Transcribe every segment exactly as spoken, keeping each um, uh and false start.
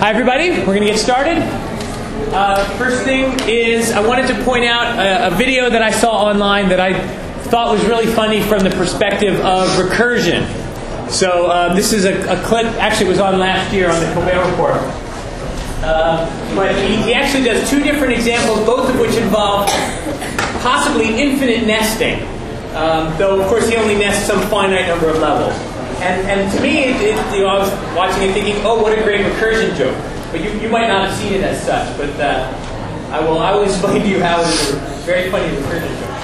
Hi everybody, we're going to get started. Uh, first thing is I wanted to point out a, a video that I saw online that I thought was really funny from the perspective of recursion. So uh, this is a, a clip, actually it was on last year on the Colbert Report. Uh, but he, he actually does two different examples, both of which involve possibly infinite nesting. Um, though of course he only nests some finite number of levels. And, and to me, it, it, you know, I was watching it thinking, oh, what a great recursion joke. But you, you might not have seen it as such. But uh, I will I will explain to you how it is a very funny recursion joke.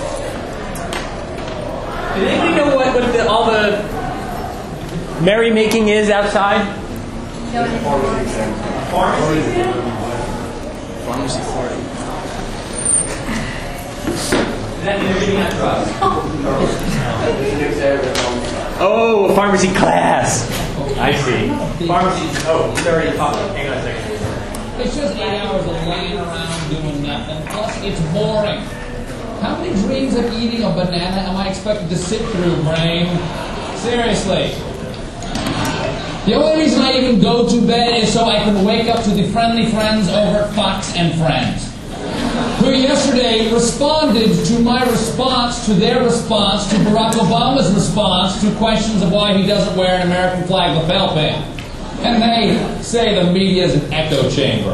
Did anybody know what, what the, all the merrymaking is outside? No. Pharmacy exam? Pharmacy party. Is that you're getting out drugs? Oh, a pharmacy class. I see. Pharmacy. Oh, he's already talking. Hang on a second. It's just eight hours of laying around doing nothing. Plus, it's boring. How many dreams of eating a banana am I expected to sit through, brain? Seriously. The only reason I even go to bed is so I can wake up to the friendly friends over at Fox and Friends, who yesterday responded to my response to their response to Barack Obama's response to questions of why he doesn't wear an American flag lapel pin. And they say the media is an echo chamber.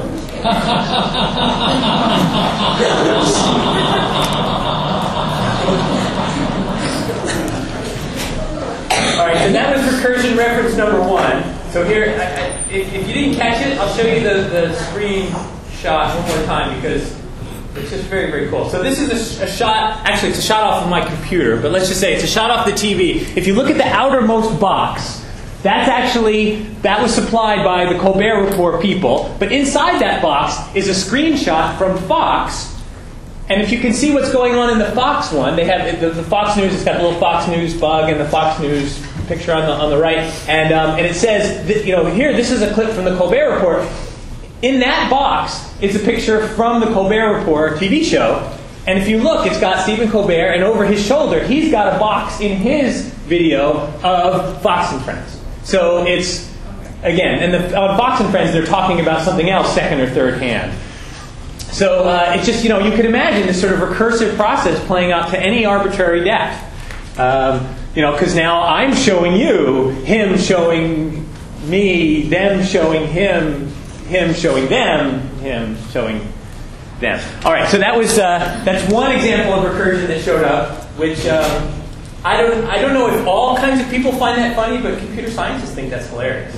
All right, so that was recursion reference number one. So here, I, I, if, if you didn't catch it, I'll show you the, the screen shot one more time because it's just very, very cool. So this is a, a shot, actually it's a shot off of my computer, but let's just say it's a shot off the T V. If you look at the outermost box, that's actually, that was supplied by the Colbert Report people, but inside that box is a screenshot from Fox. And if you can see what's going on in the Fox one, they have the, the Fox News, it's got the little Fox News bug and the Fox News picture on the on the right. And um, and it says, that, you know, here, this is a clip from the Colbert Report. In that box is a picture from the Colbert Report T V show. And if you look, it's got Stephen Colbert, and over his shoulder, he's got a box in his video of Fox and Friends. So it's, again, and the, on Fox and Friends, they're talking about something else second or third hand. So uh, it's just, you know, you could imagine this sort of recursive process playing out to any arbitrary depth. Um, you know, because now I'm showing you, him showing me, them showing him, him showing them, him showing them. All right, so that was uh, that's one example of recursion that showed up, which um, I don't I don't know if all kinds of people find that funny, but computer scientists think that's hilarious.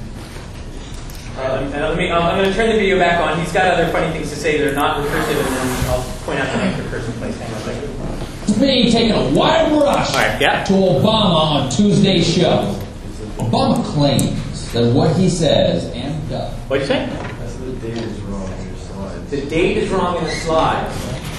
Uh, and let me, um, I'm going to turn the video back on. He's got other funny things to say that are not recursive, and then I'll point out the next recursive place. Hang on a second. It's me taking a wild rush All right, yeah. to Obama on Tuesday's show. Obama claims that what he says and does. What'd you say? That's the date is wrong in your slides. The date is wrong in the slide.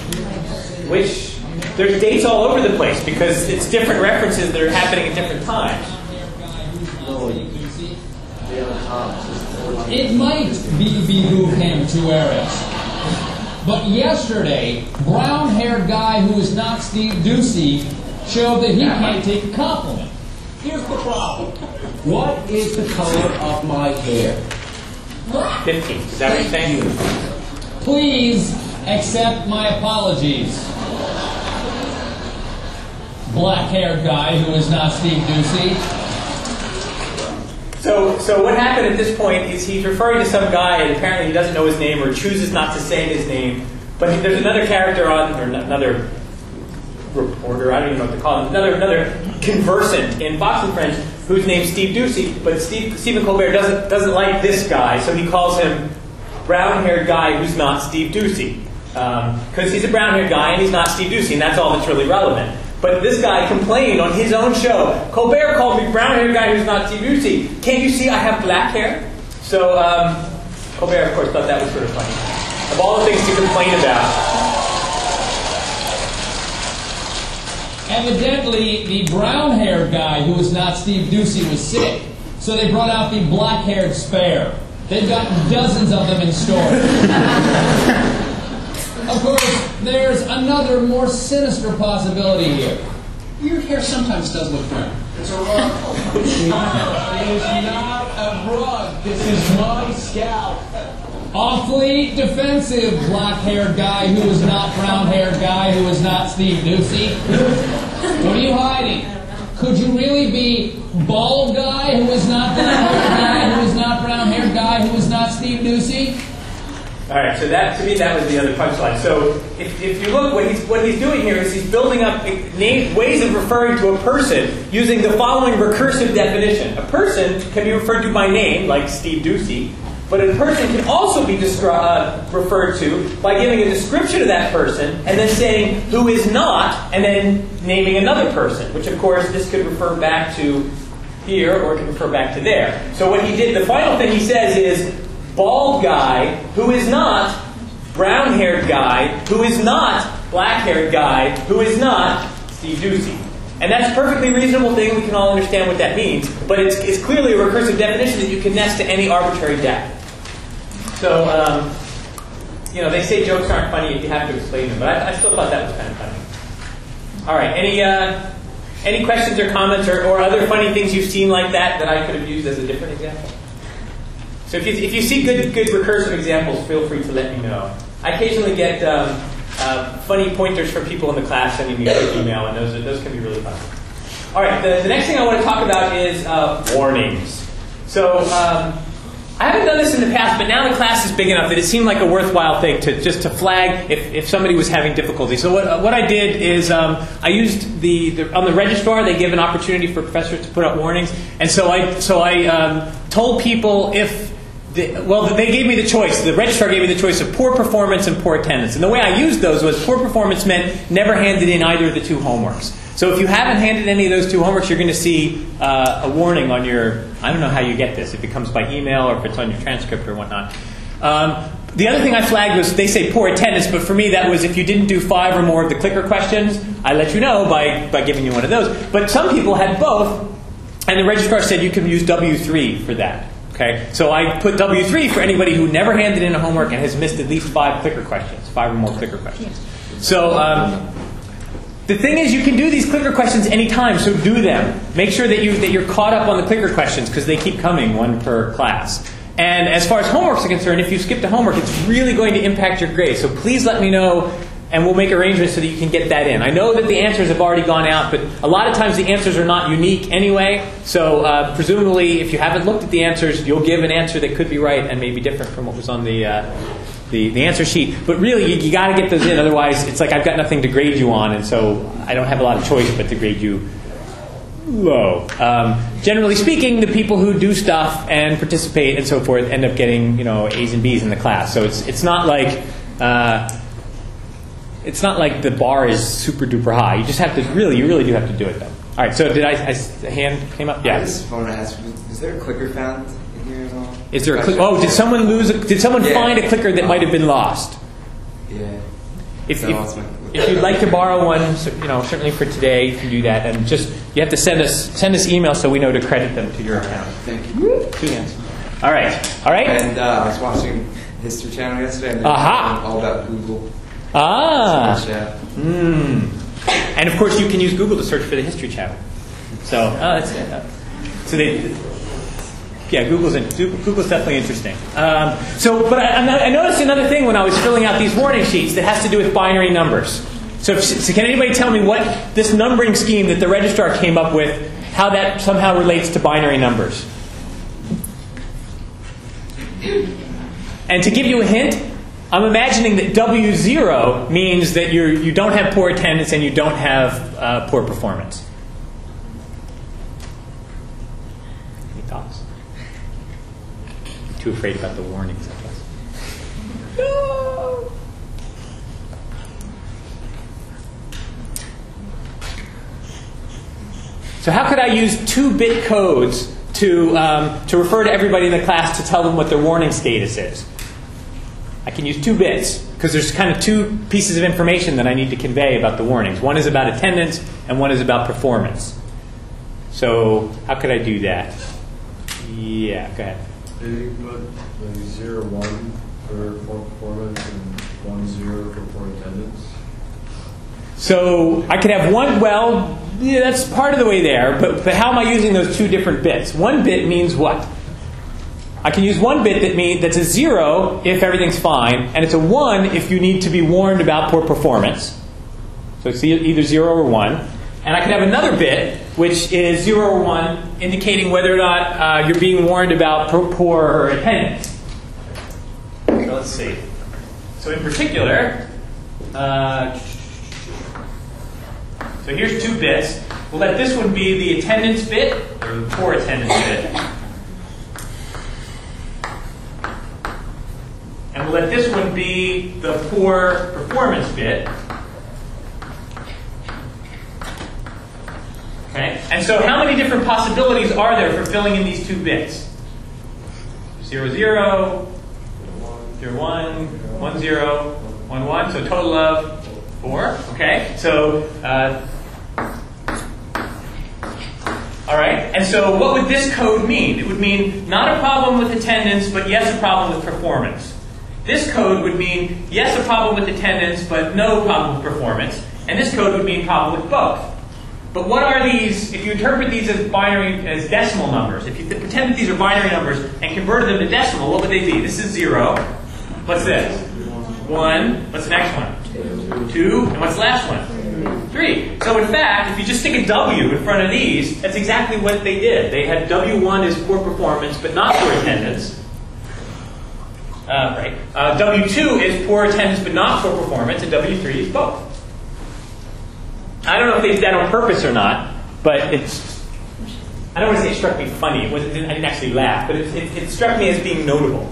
Which, there's dates all over the place because it's different references that are happening at different times. No, you can see day on top. It might be behoove him to wear it. But yesterday, brown-haired guy who is not Steve Doocy showed that he can't take a compliment. Here's the problem. What is the color of my hair? fifteen. Is that what you're saying? Please accept my apologies. Black-haired guy who is not Steve Doocy. So, so what happened at this point is he's referring to some guy, and apparently he doesn't know his name or chooses not to say his name. But he, there's another character on, or another reporter, I don't even know what to call him, another another conversant in Fox and Friends whose name's Steve Doocy. But Steve, Stephen Colbert doesn't doesn't like this guy, so he calls him brown-haired guy who's not Steve Doocy, because um, he's a brown-haired guy and he's not Steve Doocy, and that's all that's really relevant. But this guy complained on his own show. Colbert called me brown-haired guy who's not Steve Doocy. Can't you see I have black hair? So um, Colbert, of course, thought that was sort of funny. Of all the things to complain about. Evidently, the brown-haired guy who was not Steve Doocy was sick, so they brought out the black-haired spare. They've got dozens of them in store. Of course, there's another more sinister possibility here. Your hair sometimes does look brown. It's a rug. It is not a rug. This is my scout. Awfully defensive, black-haired guy who is not brown-haired guy who is not Steve Ducey. What are you hiding? Could you really be bald guy who is not brown-haired guy who is not brown-haired guy who is not Steve Ducey? All right, so that to me that was the other punchline. So if, if you look, what he's what he's doing here is he's building up name, ways of referring to a person using the following recursive definition. A person can be referred to by name, like Steve Ducey, but a person can also be descri- uh, referred to by giving a description of that person and then saying who is not, and then naming another person, which of course this could refer back to here or it could refer back to there. So what he did, the final thing he says is bald guy who is not brown-haired guy who is not black-haired guy who is not Steve Ducey. And that's a perfectly reasonable thing. We can all understand what that means. But it's, it's clearly a recursive definition that you can nest to any arbitrary depth. So, um, you know, they say jokes aren't funny if you have to explain them. But I, I still thought that was kind of funny. All right. Any uh, any questions or comments or, or other funny things you've seen like that that I could have used as a different example? So if you, if you see good good recursive examples, feel free to let me know. I occasionally get um, uh, funny pointers from people in the class sending me a quick email, and those are, those can be really fun. All right, the, the next thing I want to talk about is uh, warnings. So um, I haven't done this in the past, but now the class is big enough that it seemed like a worthwhile thing to just to flag if, if somebody was having difficulty. So what what I did is um, I used the, the on the registrar they give an opportunity for professors to put up warnings, and so I so I um, told people if. The, well, they gave me the choice. The registrar gave me the choice of poor performance and poor attendance. And the way I used those was poor performance meant never handed in either of the two homeworks. So if you haven't handed any of those two homeworks, you're going to see uh, a warning on your, I don't know how you get this, if it comes by email or if it's on your transcript or whatnot. Um, the other thing I flagged was they say poor attendance, but for me that was if you didn't do five or more of the clicker questions, I let you know by, by giving you one of those. But some people had both, and the registrar said you can use W three for that. Okay, so I put W three for anybody who never handed in a homework and has missed at least five clicker questions, five or more clicker questions. So um, the thing is, you can do these clicker questions anytime, so do them. Make sure that you that you're caught up on the clicker questions because they keep coming, one per class. And as far as homeworks are concerned, if you skip a homework, it's really going to impact your grade. So please let me know. And we'll make arrangements so that you can get that in. I know that the answers have already gone out, but a lot of times the answers are not unique anyway. So uh, presumably, if you haven't looked at the answers, you'll give an answer that could be right and maybe different from what was on the uh, the, the answer sheet. But really, you, you got to get those in. Otherwise, it's like I've got nothing to grade you on, and so I don't have a lot of choice but to grade you low. Um, generally speaking, the people who do stuff and participate and so forth end up getting, you know, A's and B's in the class. So it's it's not like uh, it's not like the bar is super duper high. You just have to really, you really do have to do it though. All right. So did I? I a hand came up. Yeah. I just want to ask: is there a clicker found in here at all? Is there a clicker? Oh, did someone lose? A, did someone yeah. find a clicker that might have been lost? Yeah. If, if, if you'd like to borrow one, you know, certainly for today, you can do that. And just you have to send us send us email so we know to credit them to your account. Thank you. Two hands. All right. All right. And uh, I was watching History Channel yesterday, and they were Aha. talking all about Google. Ah. So much, yeah. Mm. And of course, you can use Google to search for the History Channel. So, oh, that's it. So they. Yeah, Google's in, Google's definitely interesting. Um, so, but I, I noticed another thing when I was filling out these warning sheets that has to do with binary numbers. So, if, so can anybody tell me what this numbering scheme that the registrar came up with, how that somehow relates to binary numbers? And to give you a hint, I'm imagining that W zero means that you you don't have poor attendance and you don't have uh, poor performance. Any thoughts? Too afraid about the warnings, I guess. No. So how could I use two-bit codes to um, to refer to everybody in the class to tell them what their warning status is? I can use two bits because there's kind of two pieces of information that I need to convey about the warnings. One is about attendance and one is about performance. So how could I do that? Yeah, go ahead. You put maybe zero one for poor performance and one zero for poor attendance. So I could have one. Well, yeah, that's part of the way there. But but how am I using those two different bits? One bit means what? I can use one bit that mean that's a zero if everything's fine, and it's a one if you need to be warned about poor performance. So it's e- either zero or one. And I can have another bit, which is zero or one, indicating whether or not uh, you're being warned about poor, poor attendance. So let's see. So in particular, uh, so here's two bits. We'll let this one be the attendance bit, or the poor attendance bit. And we'll let this one be the poor performance bit. Okay? And so how many different possibilities are there for filling in these two bits? Zero, zero, zero, one, one, zero, one, one. So total of four. Okay? So, uh, all right. And so what would this code mean? It would mean not a problem with attendance, but yes, a problem with performance. This code would mean yes, a problem with attendance, but no problem with performance. And this code would mean problem with both. But what are these, if you interpret these as binary, as decimal numbers, if you th- pretend that these are binary numbers and converted them to decimal, what would they be? This is zero. What's this? One. What's the next one? Two. And what's the last one? Three. So in fact, if you just stick a W in front of these, that's exactly what they did. They had W one as poor performance, but not poor attendance. Uh, right. Uh, W two is poor attendance, but not poor performance, and W three is both. I don't know if they did that on purpose or not, but it's, I don't want to say it struck me funny. It wasn't, I didn't actually laugh, but it, it, it struck me as being notable.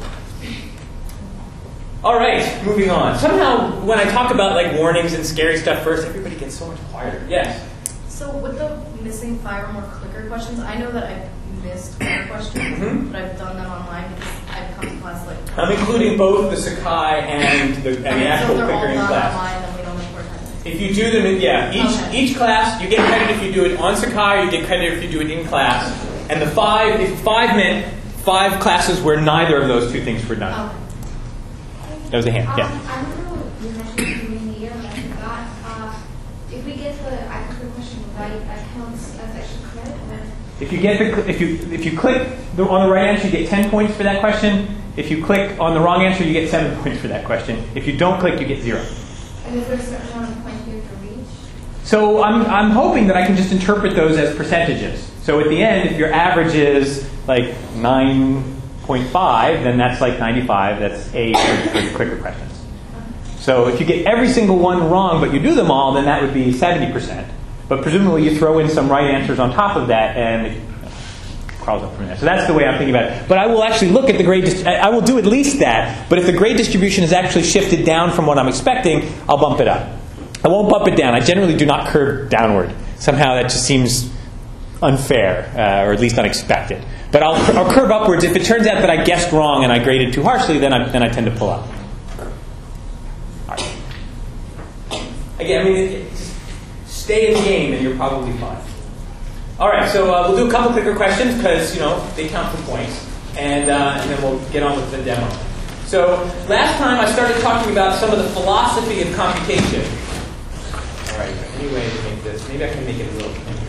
All right, moving on. Somehow, when I talk about like warnings and scary stuff first, everybody gets so much quieter. Yes? So with the missing five or more clicker questions, I know that I've missed clicker questions, mm-hmm. but I've done them online because I've come to class like... I'm including both the Sakai and the, and the actual so clicker in class. Online, then we don't have more time. If you do them in, yeah, each okay. each class, you get credit if you do it on Sakai, you get credit if you do it in class. And the five, if five meant five classes where neither of those two things were done. Okay. That was a hand, um, yeah. I remember you mentioned during the year, but I forgot. Uh, if we get the I click question right, that counts as extra credit? Or? If you get the, if you if you click the, on the right answer, you get ten points for that question. If you click on the wrong answer, you get seven points for that question. If you don't click, you get zero. And is there a certain amount of points you have to reach? So I'm I'm hoping that I can just interpret those as percentages. So at the end, if your average is like nine point five, then that's like ninety-five. That's A for, for the clicker questions. So if you get every single one wrong, but you do them all, then that would be seventy percent. But presumably you throw in some right answers on top of that, and it crawls up from there. So that's the way I'm thinking about it. But I will actually look at the grade. Dist- I will do at least that. But if the grade distribution is actually shifted down from what I'm expecting, I'll bump it up. I won't bump it down. I generally do not curve downward. Somehow that just seems unfair, uh, or at least unexpected. But I'll, I'll curve upwards. If it turns out that I guessed wrong and I graded too harshly, then I, then I tend to pull up. All right. Again, I mean, it, it, just stay in the game and you're probably fine. All right, so uh, we'll do a couple clicker questions because, you know, they count for points. And, uh, and then we'll get on with the demo. So last time I started talking about some of the philosophy of computation. All right, any way to make this? Maybe I can make it a little cleaner.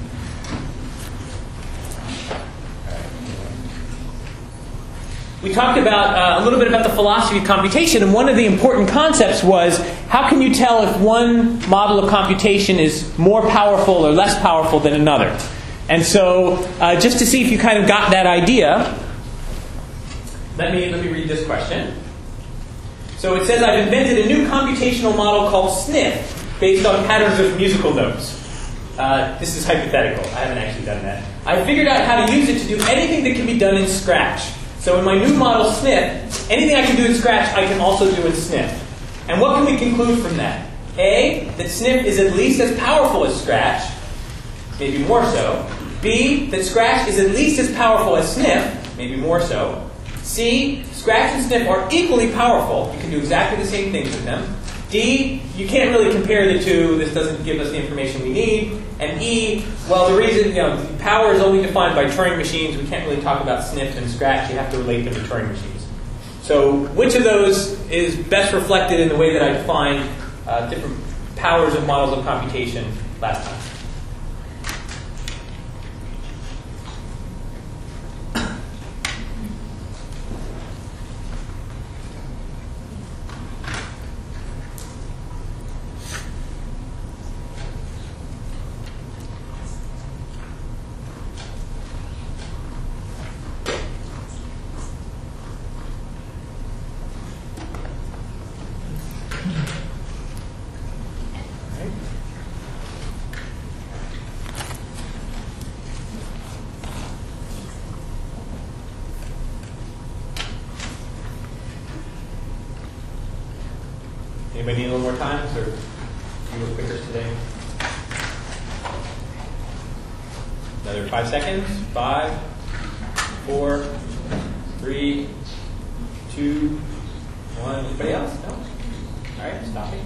We talked about uh, a little bit about the philosophy of computation, and one of the important concepts was how can you tell if one model of computation is more powerful or less powerful than another? And so, uh, just to see if you kind of got that idea, let me let me read this question. So it says, I've invented a new computational model called Sniff, based on patterns of musical notes. Uh, this is hypothetical. I haven't actually done that. I figured out how to use it to do anything that can be done in Scratch. So in my new model, Sniff, anything I can do in Scratch, I can also do in Sniff. And what can we conclude from that? A, that Sniff is at least as powerful as Scratch, maybe more so. B, that Scratch is at least as powerful as Sniff, maybe more so. C, Scratch and Sniff are equally powerful. You can do exactly the same things with them. D, you can't really compare the two. This doesn't give us the information we need. And E, well, the reason, you know, power is only defined by Turing machines. We can't really talk about Sniff and Scratch. You have to relate them to Turing machines. So which of those is best reflected in the way that I defined uh, different powers of models of computation last time? Anybody need a little more time? Or a few more quickers today? Another five seconds. Five, four, three, two, one. Anybody else? No? All right, stopping.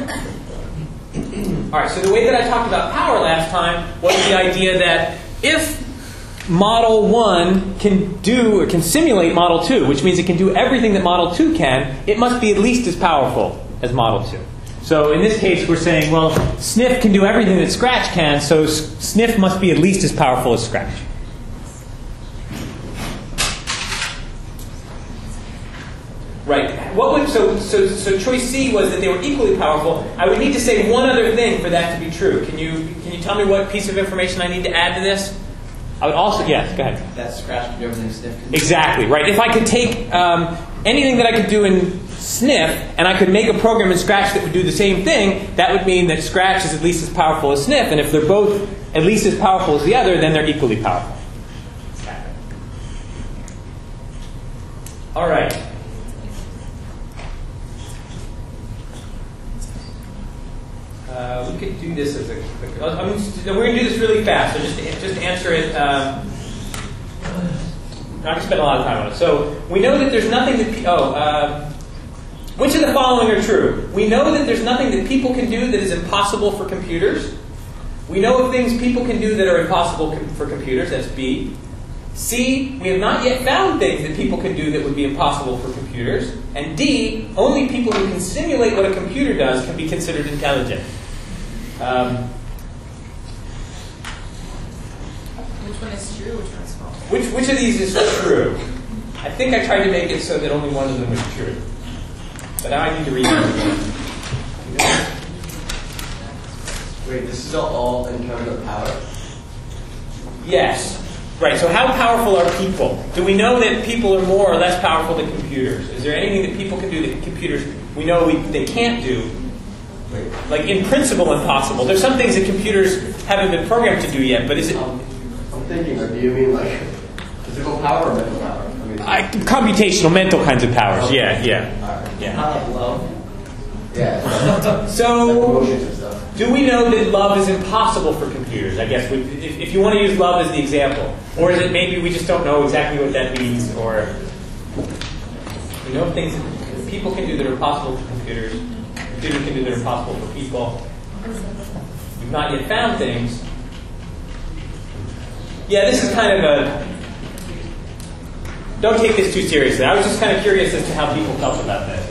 All right, so the way that I talked about power last time was the idea that if Model one can do or can simulate Model two, which means it can do everything that Model two can, it must be at least as powerful as Model two. So in this case, we're saying, well, Sniff can do everything that Scratch can, so Sniff must be at least as powerful as Scratch. Right. What would so so so choice C was that they were equally powerful. I would need to say one other thing for that to be true. Can you can you tell me what piece of information I need to add to this? I would also yes. Go ahead. That Scratch can do everything Sniff can do. Exactly. Right. If I could take um, anything that I could do in Sniff and I could make a program in Scratch that would do the same thing, that would mean that Scratch is at least as powerful as Sniff. And if they're both at least as powerful as the other, then they're equally powerful. All right. Uh, we could do this as a quick. I mean, we're going to do this really fast, so just to, just to answer it. Um, I'm not going to spend a lot of time on it. So we know that there's nothing that. Pe- oh, uh, which of the following are true? We know that there's nothing that people can do that is impossible for computers. We know of things people can do that are impossible com- for computers. That's B. C, we have not yet found things that people can do that would be impossible for computers. And D, only people who can simulate what a computer does can be considered intelligent. Um, Which one is true? Which one is false? which, which of these is true? I think I tried to make it so that only one of them was true. But now I need to read it. Wait, this is all in terms of power? Yes. Right, so how powerful are people? Do we know that people are more or less powerful than computers? Is there anything that people can do that computers we know we, they can't do? Like in principle impossible. There's some things that computers haven't been programmed to do yet, but is it... Um, I'm thinking, or do you mean like physical power or mental power? I mean, I, computational, mental kinds of powers, okay. yeah, yeah. All right. Yeah. Not like love. Yeah. Like So, emotions and stuff. do we know that love is impossible for computers? I guess we, if, if you want to use love as the example. Or is it maybe we just don't know exactly what that means? Or we know things that people can do that are possible for computers. Computers can do that are possible for people. We've not yet found things. Yeah, this is kind of a... Don't take this too seriously. I was just kind of curious as to how people felt about this.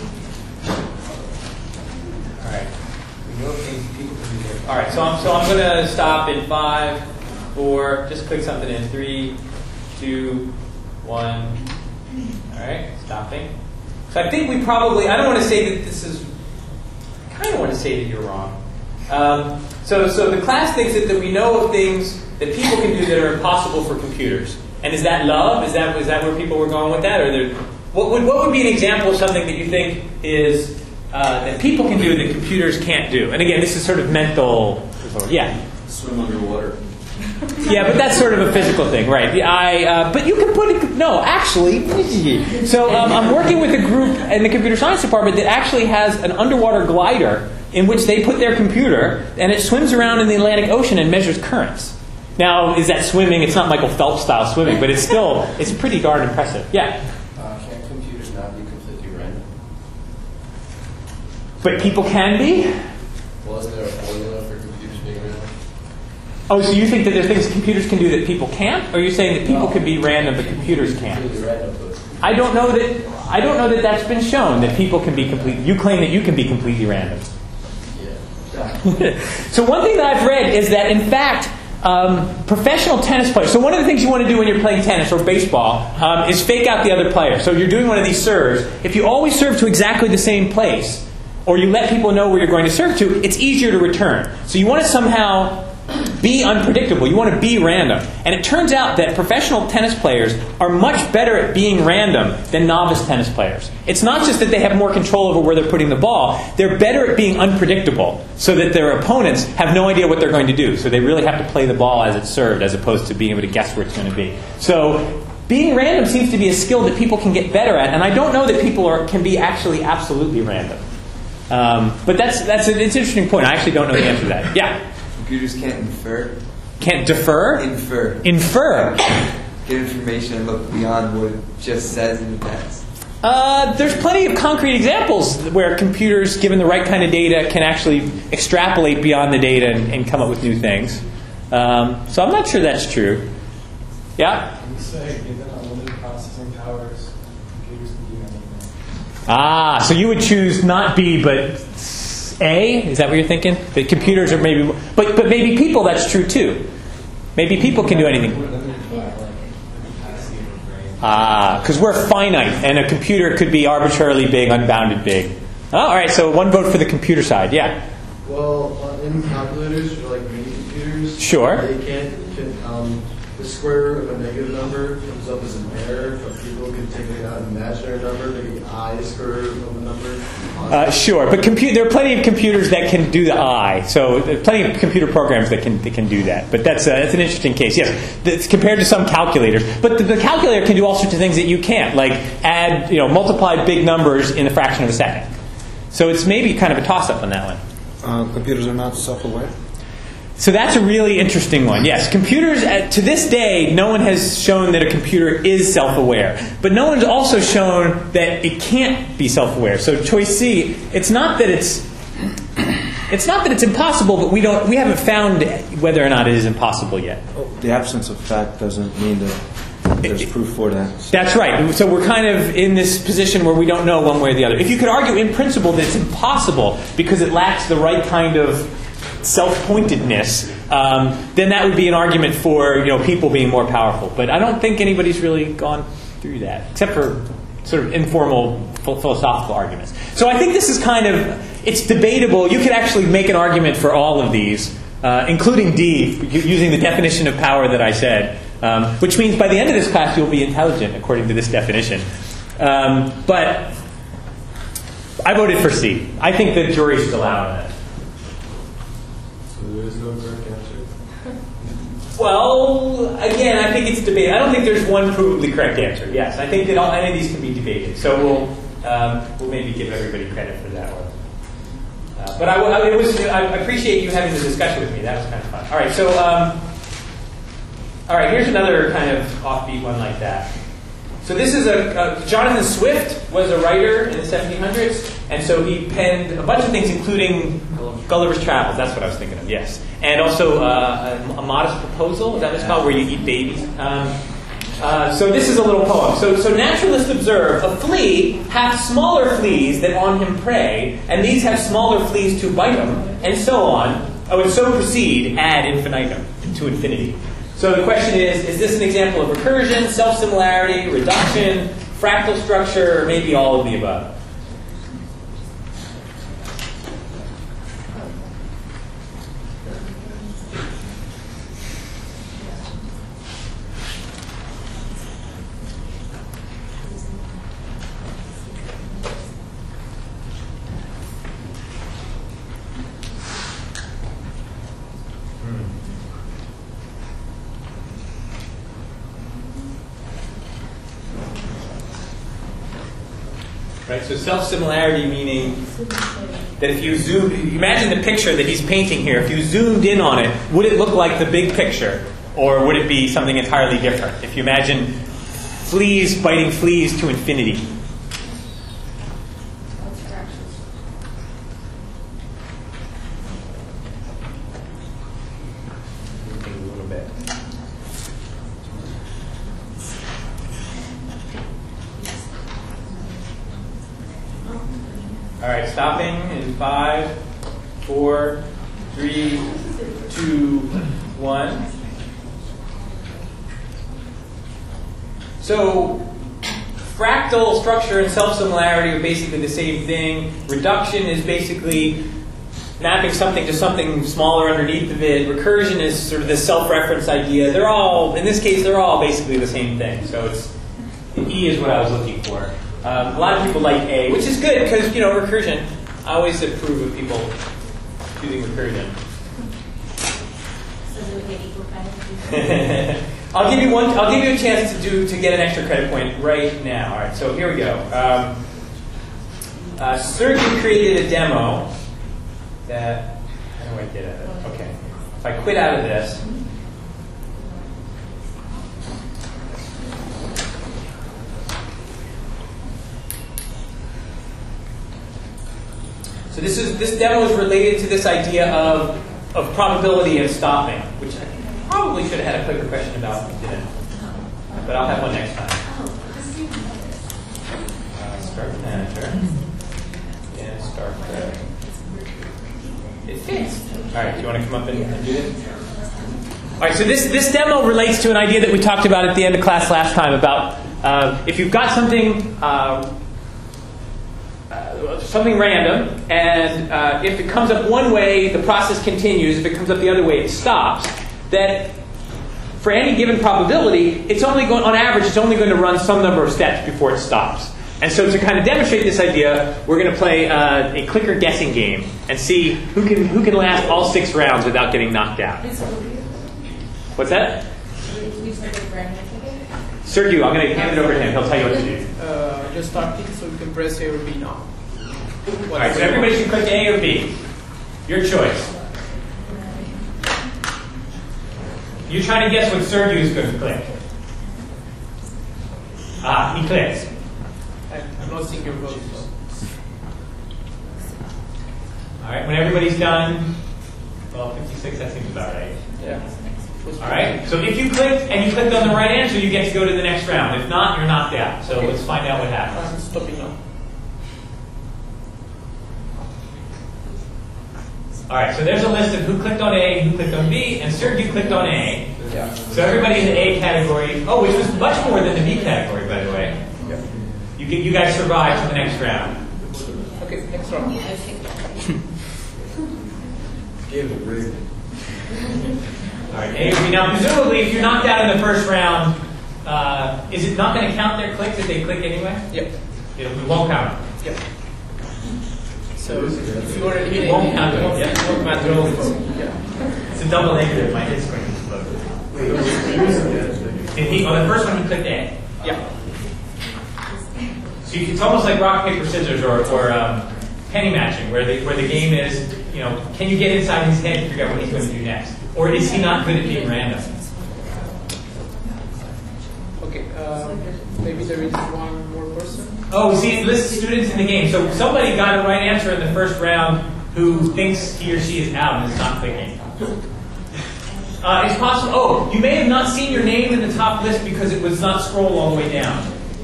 All right. We know things people can do there. All right, so I'm, so I'm going to stop in five, four, just click something in. Three, two, one. All right, stopping. So I think we probably... I don't want to say that this is... I kind of want to say that you're wrong. Um, so, so the class thinks that, that we know of things that people can do that are impossible for computers. And is that love? Is that is that where people were going with that? Or there, what would what would be an example of something that you think is uh, that people can do that computers can't do? And again, this is sort of mental. Yeah. Swim underwater. Yeah, but that's sort of a physical thing, right? I, uh, but you can put it, no, actually. So um, I'm working with a group in the computer science department that actually has an underwater glider in which they put their computer and it swims around in the Atlantic Ocean and measures currents. Now, is that swimming? It's not Michael Phelps style swimming, but it's still, it's pretty darn impressive. Yeah. Uh, can't computers not be completely random? But people can be? Well, isn't there a formula for computers being random? Oh, so you think that there are things computers can do that people can't? Or are you saying that people No. can be random but computers can't? Completely random, but I don't know that I don't know that that's been shown, that people can be complete. You claim that you can be completely random. yeah. So one thing that I've read is that, in fact, um, professional tennis players... So one of the things you want to do when you're playing tennis or baseball um, is fake out the other player. So you're doing one of these serves. If you always serve to exactly the same place, or you let people know where you're going to serve to, it's easier to return. So you want to somehow be unpredictable. You want to be random. And it turns out that professional tennis players are much better at being random than novice tennis players. It's not just that they have more control over where they're putting the ball. They're better at being unpredictable so that their opponents have no idea what they're going to do. So they really have to play the ball as it's served as opposed to being able to guess where it's going to be. So being random seems to be a skill that people can get better at. And I don't know that people are, can be actually absolutely random. Um, but that's that's an, it's an interesting point. I actually don't know the answer to that. Yeah. Computers can't infer. Can't defer? Infer. Infer. Get information and look beyond what it just says in the text. Uh, there's plenty of concrete examples where computers, given the right kind of data, can actually extrapolate beyond the data and, and come up with new things. Um, so I'm not sure that's true. Yeah? You say, given unlimited processing powers, computers can do anything. Ah, so you would choose not B, but A? Is that what you're thinking? That computers are maybe... But, but maybe people, that's true too. Maybe people can do anything. Ah, because we're finite, and a computer could be arbitrarily big, unbounded big. Oh, all right, so one vote for the computer side. Yeah. Well, uh, in calculators, or like mini computers, Sure. they can't, can, um, the square root of a negative number comes up as an error, but people can take it out an imaginary number, maybe I square root of a number. Uh, sure, but compu- there are plenty of computers that can do the I. So there are plenty of computer programs that can that can do that. But that's uh, that's an interesting case. Yes, it's compared to some calculators. But the, the calculator can do all sorts of things that you can't, like add, you know, multiply big numbers in a fraction of a second. So it's maybe kind of a toss-up on that one. Uh, computers are not self-aware? So that's a really interesting one. Yes, computers, uh, to this day, no one has shown that a computer is self-aware. But no one's also shown that it can't be self-aware. So choice C, it's not that it's it's not that it's impossible, but we don't we haven't found whether or not it is impossible yet. The absence of fact doesn't mean that there's proof for that. That's right. So we're kind of in this position where we don't know one way or the other. If you could argue in principle that it's impossible because it lacks the right kind of self-pointedness, um, then that would be an argument for, you know, people being more powerful. But I don't think anybody's really gone through that, except for sort of informal philosophical arguments. So I think this is kind of, it's debatable. You could actually make an argument for all of these, uh, including D, using the definition of power that I said, um, which means by the end of this class you'll be intelligent, according to this definition. Um, but I voted for C. I think the jury's still out on that. There is no correct answer. Well, again, I think it's debated. I don't think there's one provably correct answer. Yes, I think that all, any of these can be debated. So we'll um, we'll maybe give everybody credit for that one. Uh, but I, I, it was, I appreciate you having the discussion with me. That was kind of fun. All right, so um, all right, here's another kind of offbeat one like that. So this is a, a Jonathan Swift was a writer in the seventeen hundreds, and so he penned a bunch of things, including Gulliver's Travels. That's what I was thinking of. Yes, and also uh, a, a Modest Proposal. Is that what it's called, where you eat babies? Um, uh, so this is a little poem. So, so naturalists observe a flea hath smaller fleas that on him prey, and these have smaller fleas to bite them, and so on. Oh, and so proceed ad infinitum, to infinity. So the question is, is this an example of recursion, self-similarity, reduction, fractal structure, or maybe all of the above? Right, so self-similarity meaning that if you zoom, imagine the picture that he's painting here. If you zoomed in on it, would it look like the big picture, or would it be something entirely different? If you imagine fleas biting fleas to infinity. A little bit. All right, stopping in five, four, three, two, one. So, fractal structure and self-similarity are basically the same thing. Reduction is basically mapping something to something smaller underneath of it. Recursion is sort of the self-reference idea. They're all, in this case, they're all basically the same thing. So it's E is what I was looking for. Um, a lot of people like A, which is good because, you know, recursion. I always approve of people choosing recursion. I'll give you one. I'll give you a chance to do to get an extra credit point right now. All right. So here we go. Um, uh, Sergey created a demo that, how do I get at it? Okay. If I quit out of this, so this is this demo is related to this idea of of probability and stopping, which I probably should have had a quicker question about if I didn't, but I'll have one next time. Uh, start the manager and start the. It fits. All right, do you want to come up and, and do this? All right, so this this demo relates to an idea that we talked about at the end of class last time about uh, if you've got something. Uh, Uh, something random, and uh, if it comes up one way, the process continues. If it comes up the other way, it stops. That for any given probability, it's only going, on average, it's only going to run some number of steps before it stops. And so to kind of demonstrate this idea, we're going to play uh, a clicker guessing game and see who can who can last all six rounds without getting knocked out. What's that? Sergio, I'm going to hand it over to him. He'll tell you what to do. Uh, just start it so we can press A or B now. All right, so everybody should click A or B. Your choice. You're trying to guess what Sergio is going to click. Ah, he clicks. I'm not seeing your vote. All right, when everybody's done, well, fifty-six, that seems about right. Yeah. All right, so if you clicked and you clicked on the right answer, you get to go to the next round. If not, you're knocked out. So Okay. let's find out what happens. I'm stopping now. All right, so there's a list of who clicked on A, who clicked on B, and Sergio clicked on A. Yeah. So everybody in the A category, oh, which was much more than the B category, by the way. Yeah. You get, you guys survived to the next round. Okay, next round. Give it rig. All right, A or B. Now, presumably, if you're knocked out in the first round, uh, is it not going to count their clicks if they click anyway? Yep. It, it won't count. Yep. So if you already hit It it, won't count it it. won't, Yeah. it won't matter. Yeah. It's a double negative. My hit screen is loaded. Did he, on the first one, he clicked A. Yeah. So you, it's almost like rock, paper, scissors, or, or um, penny matching, where the, where the game is, you know, can you get inside his head and figure out what he's going to do next? Or is he not good at being random? Okay. Um, maybe there is one more person. Oh, see, it lists students in the game. So somebody got a right answer in the first round who thinks he or she is out and is not clicking. Uh, it's possible. Oh, you may have not seen your name in the top list because it was not scrolled all the way down.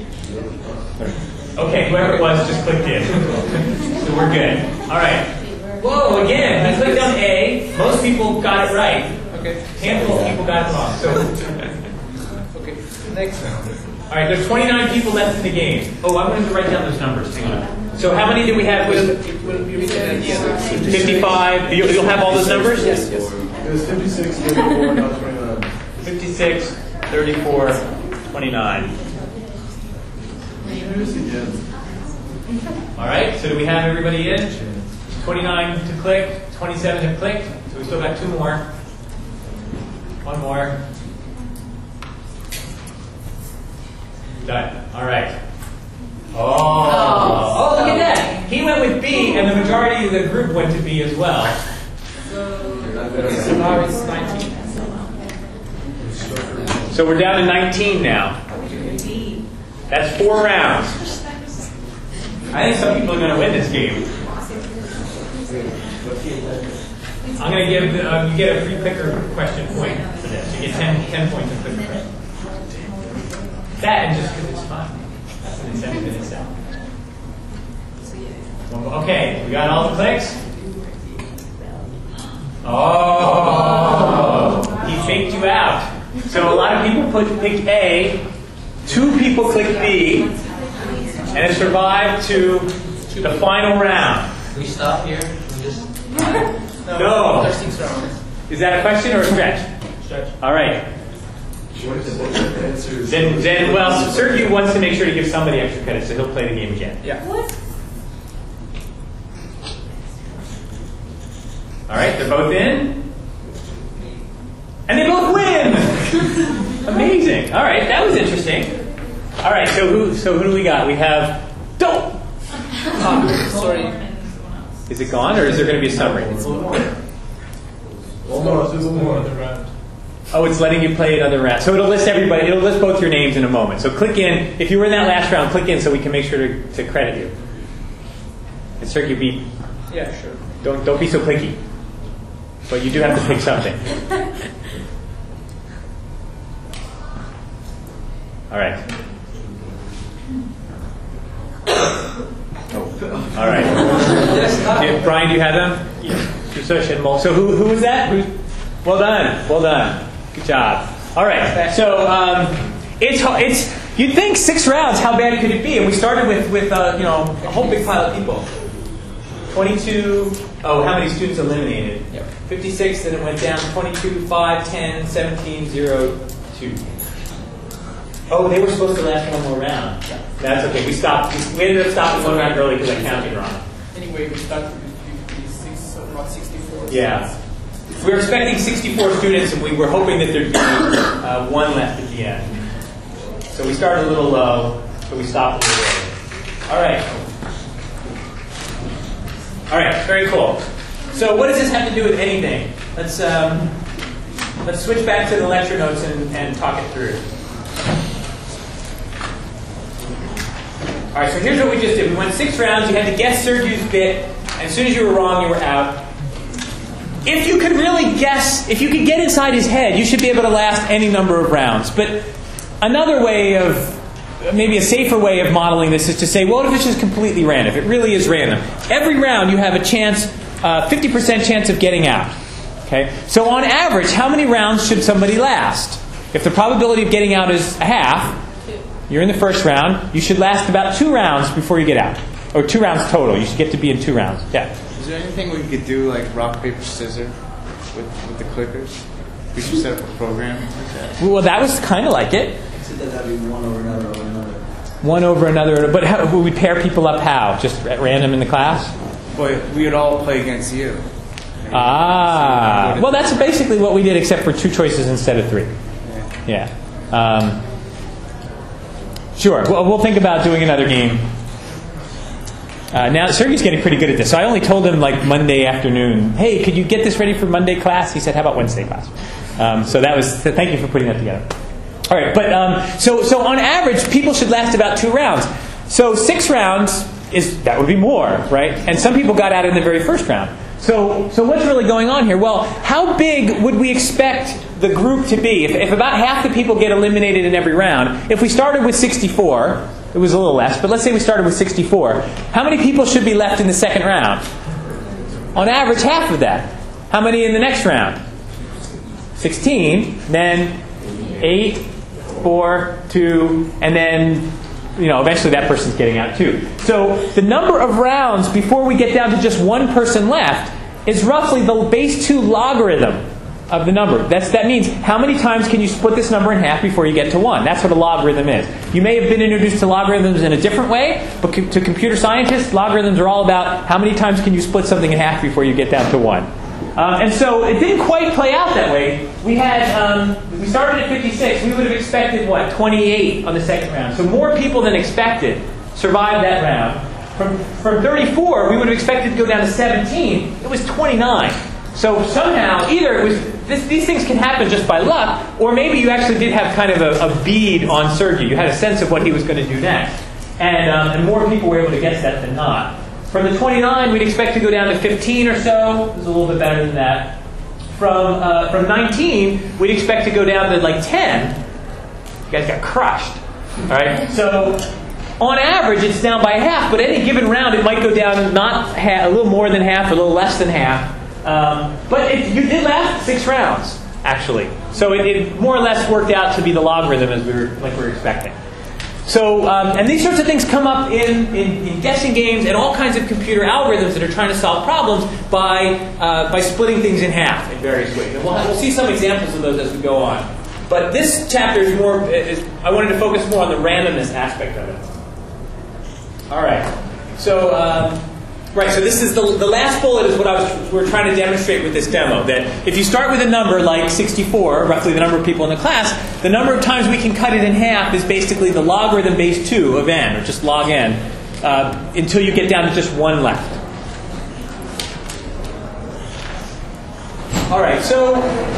Okay, whoever it was just clicked in. So we're good. All right. Whoa, again, he clicked on A. Most people got it right. Okay. A handful of people got it wrong. So, Okay. Next round. all right, there's twenty-nine people left in the game. Oh, I'm going to write down those numbers. Hang on. So how many did we have? Will it will you get an idea? fifty-five. You'll, you'll have all those numbers? Yes. Yes. It was fifty-six, thirty-four, not twenty-nine. fifty-six, thirty-four, twenty-nine. Do this again. All right, so do we have everybody in? twenty-nine to click, twenty-seven to click. So we still got two more. One more. Done. All right. Oh. Oh, look at that. He went with B, and the majority of the group went to B as well. Okay, so now it's nineteen. So we're down to nineteen now. That's four rounds. I think some people are going to win this game. I'm going to give, uh, you get a free clicker question point for this. You get ten, ten points of clicker question. That and just because it's fun. That's an incentive in itself. One more. Okay, we got all the clicks? Oh, he faked you out. So a lot of people put picked A, two people clicked B, and it survived to the final round. We stop here. We just No. There's six rounds. Is that a question or a stretch? Stretch. All right. Then, then, well, Sergio wants to make sure to give somebody extra credit, so he'll play the game again. Yeah. All right, they're both in, and they both win. Amazing. All right, that was interesting. All right, so who, so who do we got? We have don't. Oh, sorry. Is it gone, or is there going to be a summary? One more, let's do one more. Oh, it's letting you play another round. So it'll list everybody. It'll list both your names in a moment. So click in. If you were in that last round, click in so we can make sure to, to credit you. And Sergey, be Yeah, sure. don't don't be so clicky. But you do have to pick something. All right. Oh, all right. Yeah, Brian, do you have them? Yeah. So who who was that? Who's, well done. Well done. Good job. All right. So um, it's it's you'd think six rounds. How bad could it be? And we started with with uh, you know a whole big pile of people. twenty-two. Oh, how many students eliminated? Yep. fifty-six. Then it went down. twenty-two, five, ten, seventeen, zero, two. Oh, they were supposed to last one more round. That's okay. We stopped. We ended up stopping one round early because I counted wrong. Anyway, we started with fifty-six, so not sixty-four. Yeah. We were expecting sixty-four students, and we were hoping that there'd be uh, one left at the end. So we started a little low, but we stopped a little early. All right. All right. Very cool. So what does this have to do with anything? Let's um, let's switch back to the lecture notes and, and talk it through. All right. So here's what we just did. We went six rounds. You had to guess Sergey's bit, and as soon as you were wrong, you were out. If you could really guess, if you could get inside his head, you should be able to last any number of rounds. But another way of, maybe a safer way of modeling this is to say, well, if it's just completely random, if it really is random, every round you have a chance, uh, fifty percent chance of getting out. Okay? So on average, how many rounds should somebody last? If the probability of getting out is a half, you're in the first round, you should last about two rounds before you get out. Or two rounds total. You should get to be in two rounds. Yeah. Is there anything we could do like rock, paper, scissors with, with the clickers? We should set up a program like that. Well, that was kind of like it. So that would be one over another over another. One over another. But how, would we pair people up how? Just at random in the class? Boy, we would all play against you. Ah. Well, that's basically what we did except for two choices instead of three. Yeah. Yeah. Um, sure. Well, we'll think about doing another game. Uh, now, Sergey's getting pretty good at this. So I only told him like Monday afternoon, hey, could you get this ready for Monday class? He said, how about Wednesday class? Um, so that was, so thank you for putting that together. All right, but um, so so on average, people should last about two rounds. So six rounds is, that would be more, right? And some people got out in the very first round. So so what's really going on here? Well, how big would we expect the group to be? If, if about half the people get eliminated in every round, if we started with sixty-four, it was a little less, but let's say we started with sixty-four. How many people should be left in the second round? On average, half of that. How many in the next round? sixteen, then eight, four, two, and then, you know, eventually that person's getting out too. So the number of rounds before we get down to just one person left is roughly the base two logarithm of the number. That's, that means how many times can you split this number in half before you get to one? That's what a logarithm is. You may have been introduced to logarithms in a different way, but co- to computer scientists, logarithms are all about how many times can you split something in half before you get down to one. Um, and so it didn't quite play out that way. We had um, we started at fifty-six. We would have expected, what, twenty-eight on the second round. So more people than expected survived that round. From, from thirty-four, we would have expected to go down to seventeen. It was twenty-nine. So somehow, either it was this, these things can happen just by luck, or maybe you actually did have kind of a, a bead on Sergey. You had a sense of what he was going to do next. And, um, and more people were able to guess that than not. From the twenty-nine, we'd expect to go down to fifteen or so. It was a little bit better than that. From uh, from nineteen, we'd expect to go down to like ten. You guys got crushed. All right. So on average, it's down by half. But any given round, it might go down not half, a little more than half, a little less than half. Um, but it, you did last six rounds, actually. So it, it more or less worked out to be the logarithm as we were like we were expecting. So, um, and these sorts of things come up in, in, in guessing games and all kinds of computer algorithms that are trying to solve problems by uh, by splitting things in half in various ways. And we'll, have, we'll see some examples of those as we go on. But this chapter is more, is, I wanted to focus more on the randomness aspect of it. All right. So, um, right, so this is the, the last bullet is what I was we're trying to demonstrate with this demo. That if you start with a number like sixty-four, roughly the number of people in the class, the number of times we can cut it in half is basically the logarithm base two of n, or just log n. uh, until you get down to just one left. All right, so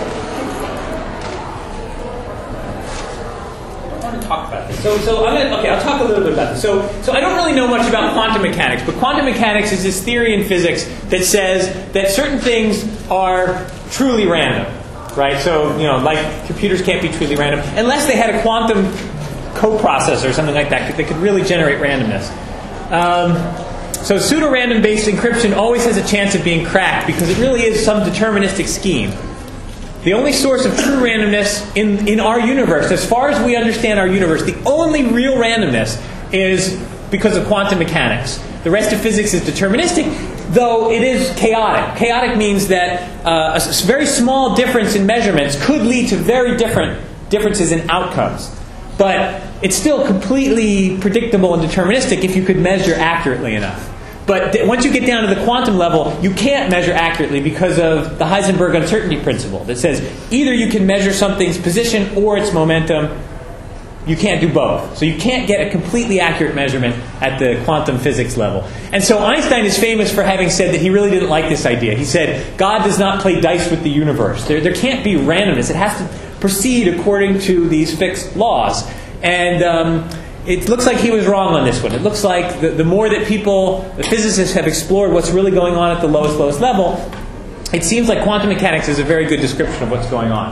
I want to talk about this. So, so I'm gonna, okay, I'll talk a little bit about this. So, so I don't really know much about quantum mechanics, but quantum mechanics is this theory in physics that says that certain things are truly random, right? So, you know, like computers can't be truly random unless they had a quantum coprocessor or something like that that could really generate randomness. Um, So pseudo-random based encryption always has a chance of being cracked because it really is some deterministic scheme. The only source of true randomness in, in our universe, as far as we understand our universe, the only real randomness is because of quantum mechanics. The rest of physics is deterministic, though it is chaotic. Chaotic means that uh, a very small difference in measurements could lead to very different differences in outcomes. But it's still completely predictable and deterministic if you could measure accurately enough. But th- once you get down to the quantum level, you can't measure accurately because of the Heisenberg uncertainty principle that says either you can measure something's position or its momentum. You can't do both. So you can't get a completely accurate measurement at the quantum physics level. And so Einstein is famous for having said that he really didn't like this idea. He said, God does not play dice with the universe. There, there can't be randomness. It has to proceed according to these fixed laws. And um, it looks like he was wrong on this one. It looks like the, the more that people, the physicists have explored what's really going on at the lowest, lowest level, it seems like quantum mechanics is a very good description of what's going on.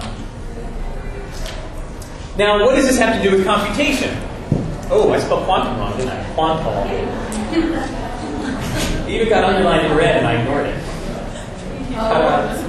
Now, what does this have to do with computation? Oh, I spelled quantum wrong, didn't I? Quantum. It even got underlined in red and I ignored it. Uh,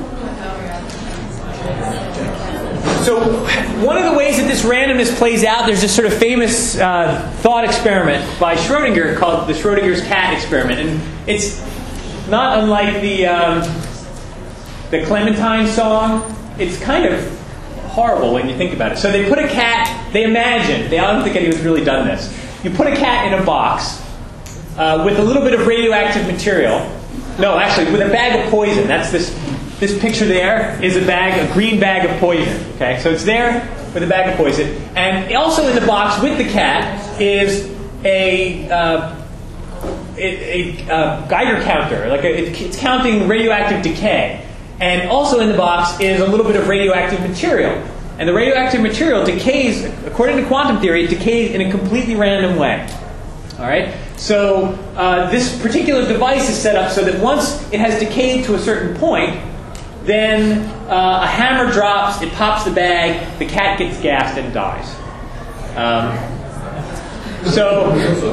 So one of the ways that this randomness plays out, there's this sort of famous uh, thought experiment by Schrodinger called the Schrodinger's cat experiment. And it's not unlike the, um, the Clementine song. It's kind of horrible when you think about it. So they put a cat, they imagine, they, I don't think anyone's really done this. You put a cat in a box uh, with a little bit of radioactive material. No, actually, with a bag of poison. That's this... This picture there is a bag, a green bag of poison. Okay, so it's there with a bag of poison, and also in the box with the cat is a uh, a, a, a Geiger counter, like a, it, it's counting radioactive decay, and also in the box is a little bit of radioactive material. And the radioactive material decays, according to quantum theory, it decays in a completely random way. All right. So uh, this particular device is set up so that once it has decayed to a certain point, then uh, a hammer drops, it pops the bag, the cat gets gassed and dies. Um, so,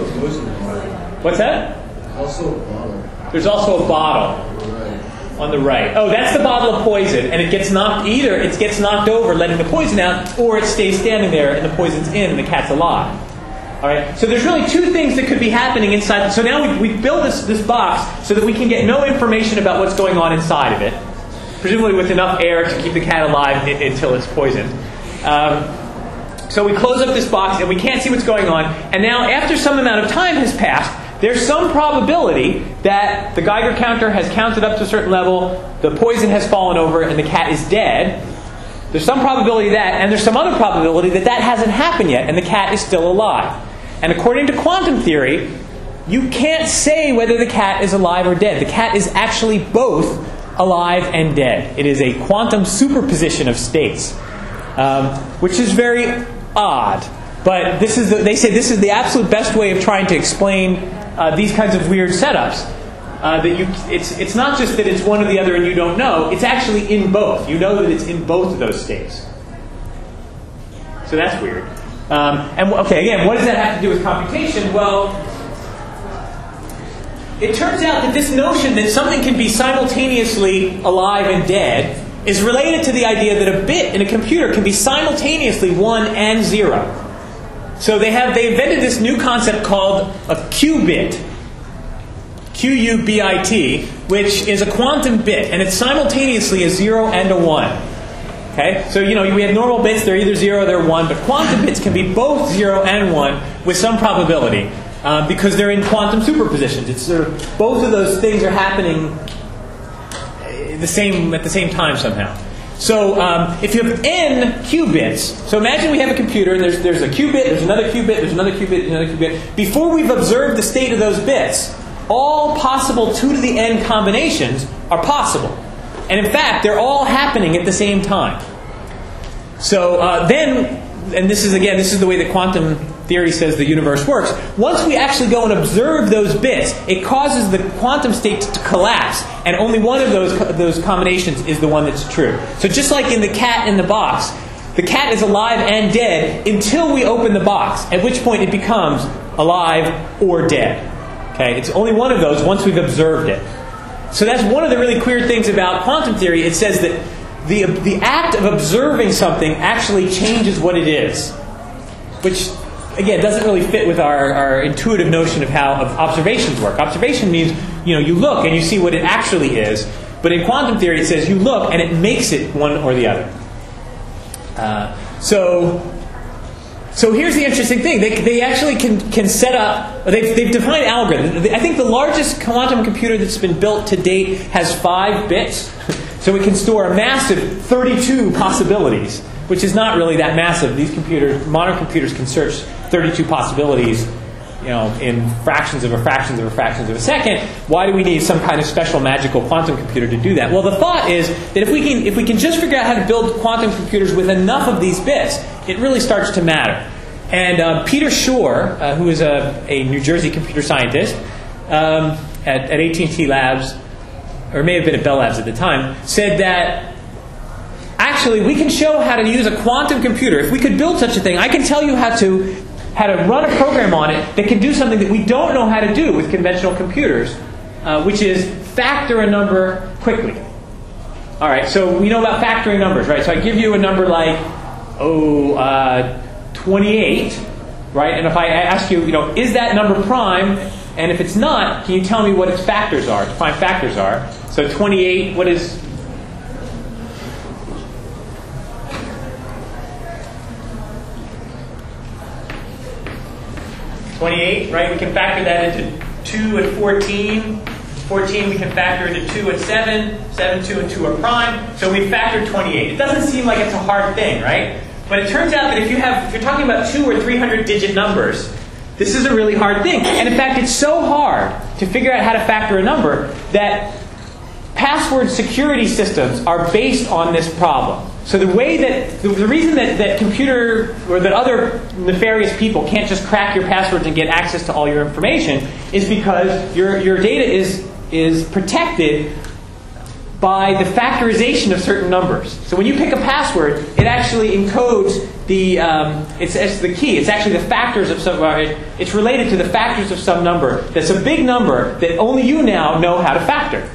what's that? Also a bottle. There's also a bottle on the right. Oh, that's the bottle of poison, and it gets knocked, either it gets knocked over, letting the poison out, or it stays standing there and the poison's in and the cat's alive. All right. So there's really two things that could be happening inside. So now we we build this this box so that we can get no information about what's going on inside of it. Presumably with enough air to keep the cat alive I- until it's poisoned. Um, so we close up this box and we can't see what's going on. And now after some amount of time has passed, there's some probability that the Geiger counter has counted up to a certain level, the poison has fallen over, and the cat is dead. There's some probability of that, and there's some other probability that that hasn't happened yet, and the cat is still alive. And according to quantum theory, you can't say whether the cat is alive or dead. The cat is actually both alive and dead. It is a quantum superposition of states, um, which is very odd. But this is the, they say this is the absolute best way of trying to explain uh, these kinds of weird setups. Uh, that you, it's it's not just that it's one or the other and you don't know. It's actually in both. You know that it's in both of those states. So that's weird. Um, and okay, again, what does that have to do with computation? Well, it turns out that this notion that something can be simultaneously alive and dead is related to the idea that a bit in a computer can be simultaneously one and zero. So they have they invented this new concept called a qubit, Q U B I T, which is a quantum bit, and it's simultaneously a zero and a one. Okay, so you know we have normal bits; they're either zero or they're one, but quantum bits can be both zero and one with some probability. Uh, because they're in quantum superpositions. It's sort of, both of those things are happening the same at the same time somehow. So um, if you have n qubits, so imagine we have a computer and there's, there's a qubit, there's another qubit, there's another qubit, there's another qubit. Before we've observed the state of those bits, all possible two to the n combinations are possible. And in fact, they're all happening at the same time. So uh, then, and this is again, this is the way that quantum theory says the universe works. Once we actually go and observe those bits, it causes the quantum state to collapse, and only one of those those combinations is the one that's true. So just like in the cat in the box, the cat is alive and dead until we open the box, at which point it becomes alive or dead. Okay, it's only one of those once we've observed it. So that's one of the really queer things about quantum theory. It says that the the act of observing something actually changes what it is, which again doesn't really fit with our, our intuitive notion of how of observations work. Observation means, you know, you look and you see what it actually is, but in quantum theory it says you look and it makes it one or the other. Uh, so. So here's the interesting thing. They, they actually can, can set up, they've, they've defined algorithms. I think the largest quantum computer that's been built to date has five bits. So it can store a massive thirty-two possibilities, which is not really that massive. These computers, modern computers can search thirty-two possibilities, you know, in fractions of a fractions of a fractions of a second. Why do we need some kind of special magical quantum computer to do that? Well, the thought is that if we can, if we can just figure out how to build quantum computers with enough of these bits, it really starts to matter. And uh, Peter Shor, uh, who is a, a New Jersey computer scientist um, at, at A T and T Labs, or may have been at Bell Labs at the time, said that actually we can show how to use a quantum computer. If we could build such a thing, I can tell you how to how to run a program on it that can do something that we don't know how to do with conventional computers, uh, which is factor a number quickly. All right, so we know about factoring numbers, right? So I give you a number like, oh, uh, twenty-eight, right? And if I ask you, you know, is that number prime? And if it's not, can you tell me what its factors are, its prime factors are? So twenty-eight, what is... twenty-eight, right? We can factor that into two and fourteen. fourteen we can factor into two and seven. seven, two, and two are prime. So we factored twenty-eight. It doesn't seem like it's a hard thing, right? But it turns out that if you have, if you're talking about two or three hundred digit numbers, this is a really hard thing. And in fact, it's so hard to figure out how to factor a number that password security systems are based on this problem. So the way that, the, the reason that, that computer, or that other nefarious people can't just crack your passwords and get access to all your information is because your, your data is, is protected by the factorization of certain numbers. So when you pick a password, it actually encodes the, um, it's, it's the key. It's actually the factors of some, uh, it, it's related to the factors of some number. That's a big number that only you now know how to factor.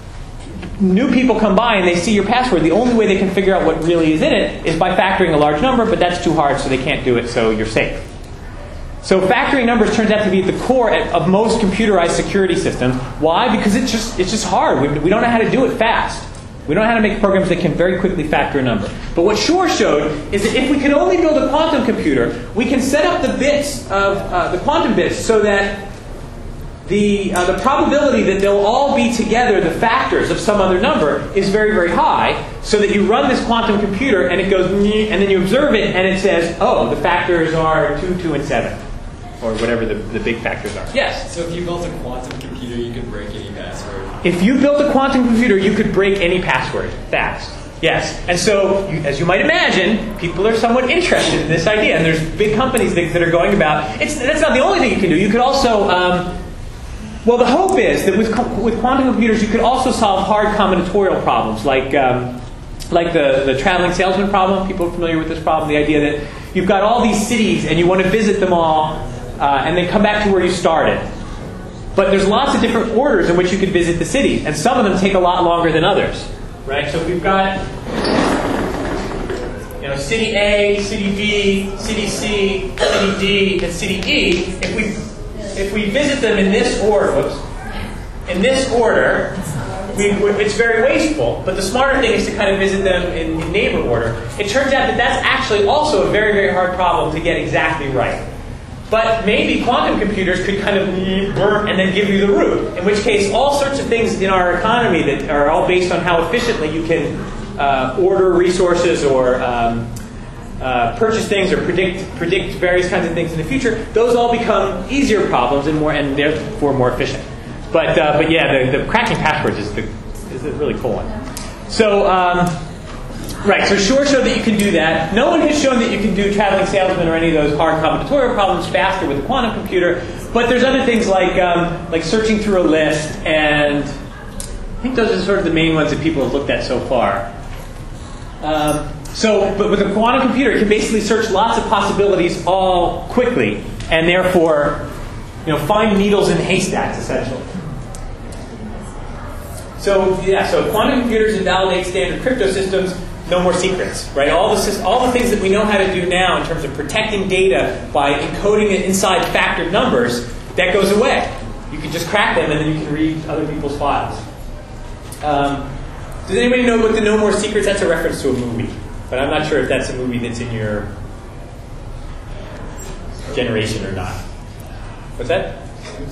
New people come by and they see your password. The only way they can figure out what really is in it is by factoring a large number, but that's too hard, so they can't do it, so you're safe. So factoring numbers turns out to be at the core of most computerized security systems. Why? Because it's just it's just hard. We, we don't know how to do it fast. We don't know how to make programs that can very quickly factor a number. But what Shor showed is that if we can only build a quantum computer, we can set up the bits of uh, the quantum bits so that the uh, the probability that they'll all be together, the factors of some other number, is very, very high, so that you run this quantum computer and it goes, and then you observe it and it says, oh, the factors are two, two, and seven. Or whatever the, the big factors are. Yes? So if you built a quantum computer, you could break any password. If you built a quantum computer, you could break any password fast. Yes. And so, you, as you might imagine, people are somewhat interested in this idea. And there's big companies that, that are going about, it's, that's not the only thing you can do. You could also, um, well, the hope is that with, with quantum computers, you could also solve hard combinatorial problems, like, um, like the, the traveling salesman problem. People are familiar with this problem, the idea that you've got all these cities and you want to visit them all, Uh, and then come back to where you started. But there's lots of different orders in which you could visit the city, and some of them take a lot longer than others, right? So if we've got, you know, city A, city B, city C, city D, and city E. If we if we visit them in this order, whoops, in this order, we, it's very wasteful. But the smarter thing is to kind of visit them in, in neighbor order. It turns out that that's actually also a very very hard problem to get exactly right. But maybe quantum computers could kind of burn and then give you the root. In which case, all sorts of things in our economy that are all based on how efficiently you can uh, order resources or um, uh, purchase things or predict predict various kinds of things in the future, those all become easier problems and more and therefore more efficient. But uh, but yeah, the, the cracking passwords is the is a really cool one. So. Um, Right, so Shor showed that you can do that. No one has shown that you can do traveling salesman or any of those hard combinatorial problems faster with a quantum computer. But there's other things like um, like searching through a list, and I think those are sort of the main ones that people have looked at so far. Um, so, but with a quantum computer, it can basically search lots of possibilities all quickly, and therefore, you know, find needles in haystacks, essentially. So, yeah, so quantum computers invalidate standard crypto systems. No more secrets, right? All the, all the things that we know how to do now in terms of protecting data by encoding it inside factored numbers, that goes away. You can just crack them and then you can read other people's files. Um, does anybody know what the No More Secrets? That's a reference to a movie, but I'm not sure if that's a movie that's in your generation or not. What's that?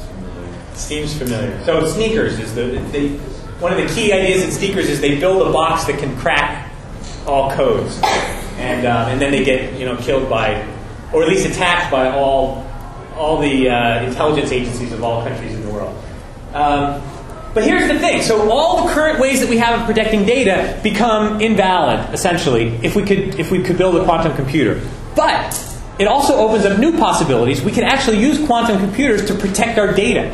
Seems familiar. So Sneakers is the they, one of the key ideas in Sneakers is they build a box that can crack all codes, and um, and then they get you know killed by, or at least attacked by all all the uh, intelligence agencies of all countries in the world. Um, but here's the thing: so all the current ways that we have of protecting data become invalid, essentially, if we could if we could build a quantum computer. But it also opens up new possibilities. We can actually use quantum computers to protect our data.